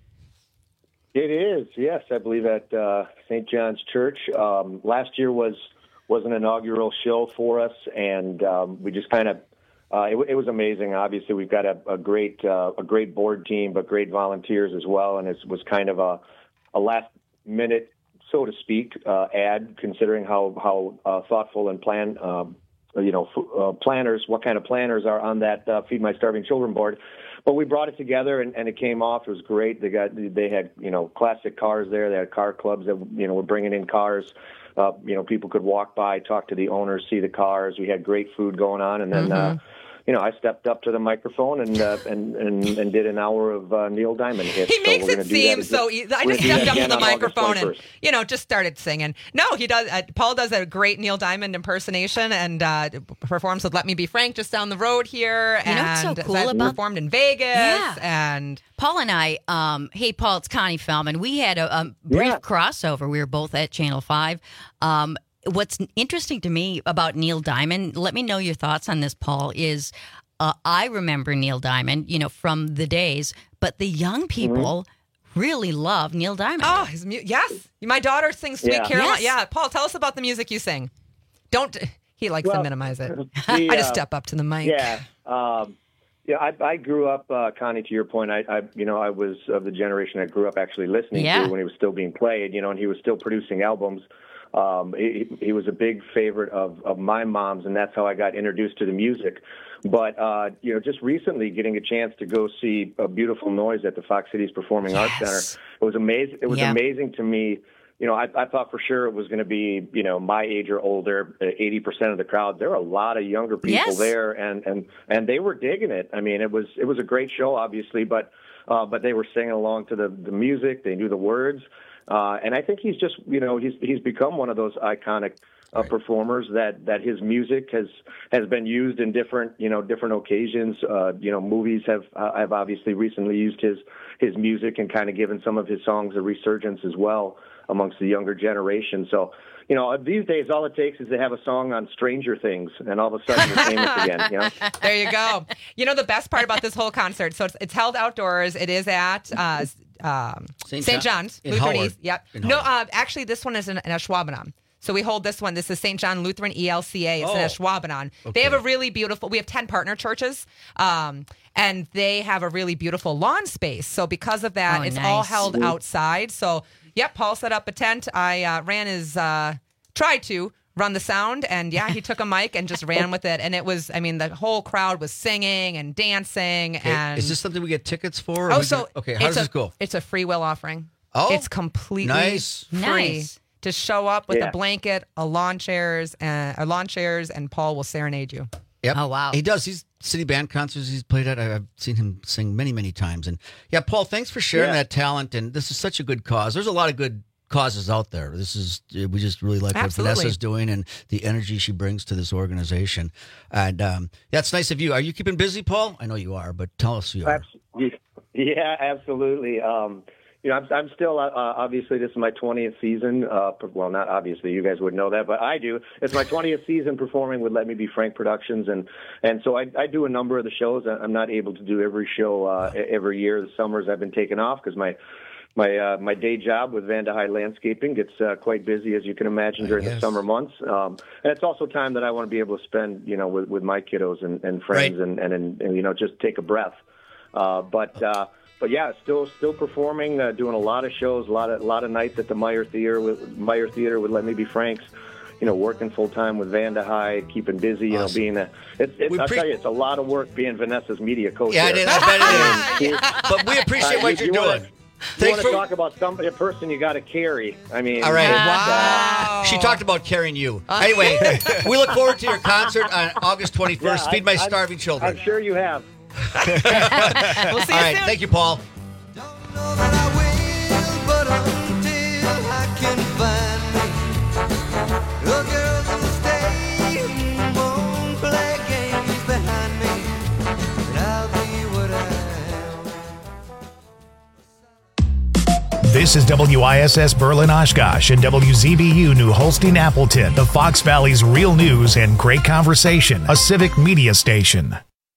[SPEAKER 11] It is, yes. I believe at St. John's Church. Last year was an inaugural show for us, and we just kind of it was amazing. Obviously, we've got a great board team, but great volunteers as well, and it was kind of a last minute, so to speak, ad, considering how thoughtful and planners, what kind of planners are on that Feed My Starving Children board. But we brought it together, and it came off. It was great. They had classic cars there. They had car clubs that were bringing in cars. People could walk by, talk to the owners, see the cars. We had great food going on, and then I stepped up to the microphone and did an hour of Neil Diamond hits.
[SPEAKER 16] He makes it seem so easy. I just stepped up to the microphone and just started singing. No, he does. Paul does a great Neil Diamond impersonation and performs with "Let Me Be Frank" just down the road here.
[SPEAKER 15] You know what's so cool about
[SPEAKER 16] performed in Vegas and
[SPEAKER 15] Paul and I. Hey, Paul, it's Connie Feldman. We had a brief crossover. We were both at Channel 5. What's interesting to me about Neil Diamond, let me know your thoughts on this, Paul, is I remember Neil Diamond, from the days, but the young people really love Neil Diamond.
[SPEAKER 16] Oh, his yes. My daughter sings Sweet Caroline. Yes. Yeah, Paul, tell us about the music you sing. He likes to minimize it. I just step up to the mic.
[SPEAKER 11] Yeah. I grew up, Connie, to your point, I was of the generation that grew up actually listening to when he was still being played, and he was still producing albums. He was a big favorite of my mom's, and that's how I got introduced to the music. But, just recently getting a chance to go see A Beautiful Noise at the Fox Cities Performing Arts Center, it was amazing. It was amazing to me. I thought for sure it was going to be, my age or older, 80% of the crowd. There were a lot of younger people there, and they were digging it. I mean, it was a great show, obviously, but they were singing along to the music. They knew the words. And I think he's just, he's become one of those iconic performers that his music has been used in different occasions. Movies have obviously recently used his music and kind of given some of his songs a resurgence as well amongst the younger generation. So, these days all it takes is to have a song on Stranger Things, and all of a sudden you're famous again.
[SPEAKER 16] There you go. The best part about this whole concert, so it's held outdoors. It is at St. John's Lutheran East. Yep. No, actually, this one is in Ashwaubenon. So we hold this one. This is St. John Lutheran ELCA. It's in Ashwaubenon. Okay. They have a really beautiful. We have 10 partner churches, and they have a really beautiful lawn space. So because of that, it's all held outside. So Paul set up a tent. I ran his tried to run the sound, and he took a mic and just ran with it. And it was, the whole crowd was singing and dancing.
[SPEAKER 14] Okay.
[SPEAKER 16] And
[SPEAKER 14] is this something we get tickets for?
[SPEAKER 16] How
[SPEAKER 14] does this go?
[SPEAKER 16] It's a free will offering.
[SPEAKER 14] Oh,
[SPEAKER 16] it's completely free to show up with a blanket, a lawn chairs, and Paul will serenade you.
[SPEAKER 14] Yep.
[SPEAKER 15] Oh, wow.
[SPEAKER 14] He does. He's city band concerts he's played at. I've seen him sing many, many times. And Paul, thanks for sharing that talent. And this is such a good cause. There's a lot of good causes out there. We just really like what Vanessa's doing and the energy she brings to this organization. And it's nice of you. Are you keeping busy, Paul? I know you are, but tell us you are.
[SPEAKER 11] Yeah, absolutely. I'm still, obviously, this is my 20th season. Well, not obviously, you guys would know that, but I do. It's my 20th season performing with Let Me Be Frank Productions, and so I do a number of the shows. I'm not able to do every show every year. The summers I've been taking off because my my day job with Vanda High Landscaping gets quite busy, as you can imagine, during the summer months. And it's also time that I want to be able to spend, with my kiddos and friends,
[SPEAKER 14] right.
[SPEAKER 11] and just take a breath. But yeah, still performing, doing a lot of shows, a lot of nights at the Meyer Theater with Let Me Be Frank's. Working full time with Vanda High, keeping busy.
[SPEAKER 14] Awesome.
[SPEAKER 11] I'll tell you, it's a lot of work being Vanessa's media coach.
[SPEAKER 14] Yeah, I bet it is. But we appreciate what you're doing.
[SPEAKER 11] You want to talk about a person you got to carry. I mean,
[SPEAKER 14] all right. Wow. She talked about carrying you. Anyway, we look forward to your concert on August 21st.
[SPEAKER 11] Yeah,
[SPEAKER 14] Feed My Starving Children.
[SPEAKER 11] I'm sure you have.
[SPEAKER 16] We'll see you
[SPEAKER 14] all right.
[SPEAKER 16] soon.
[SPEAKER 14] Thank you, Paul.
[SPEAKER 1] This is WISS Berlin Oshkosh and WZBU New Holstein Appleton, the Fox Valley's real news and great conversation, a civic media station.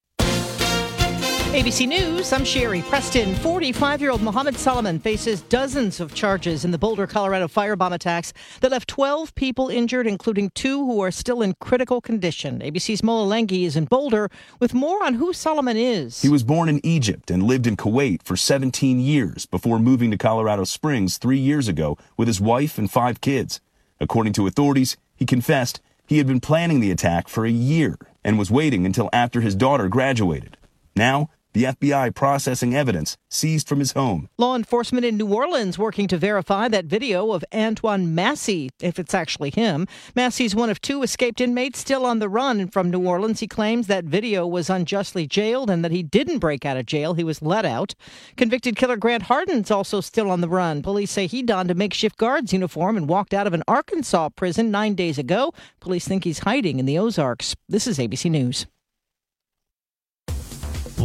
[SPEAKER 4] ABC News, I'm Sherry Preston. 45-year-old Mohammed Solomon faces dozens of charges in the Boulder, Colorado firebomb attacks that left 12 people injured, including 2 who are still in critical condition. ABC's Mola Lengi is in Boulder with more on who Solomon is.
[SPEAKER 12] He was born in Egypt and lived in Kuwait for 17 years before moving to Colorado Springs 3 years ago with his wife and 5 kids. According to authorities, he confessed he had been planning the attack for a year and was waiting until after his daughter graduated. Now, the FBI processing evidence seized from his home.
[SPEAKER 4] Law enforcement in New Orleans working to verify that video of Antoine Massey, if it's actually him. Massey's one of 2 escaped inmates still on the run from New Orleans. He claims that video was unjustly jailed and that he didn't break out of jail. He was let out. Convicted killer Grant Hardin's also still on the run. Police say he donned a makeshift guard's uniform and walked out of an Arkansas prison 9 days ago. Police think he's hiding in the Ozarks. This is ABC News.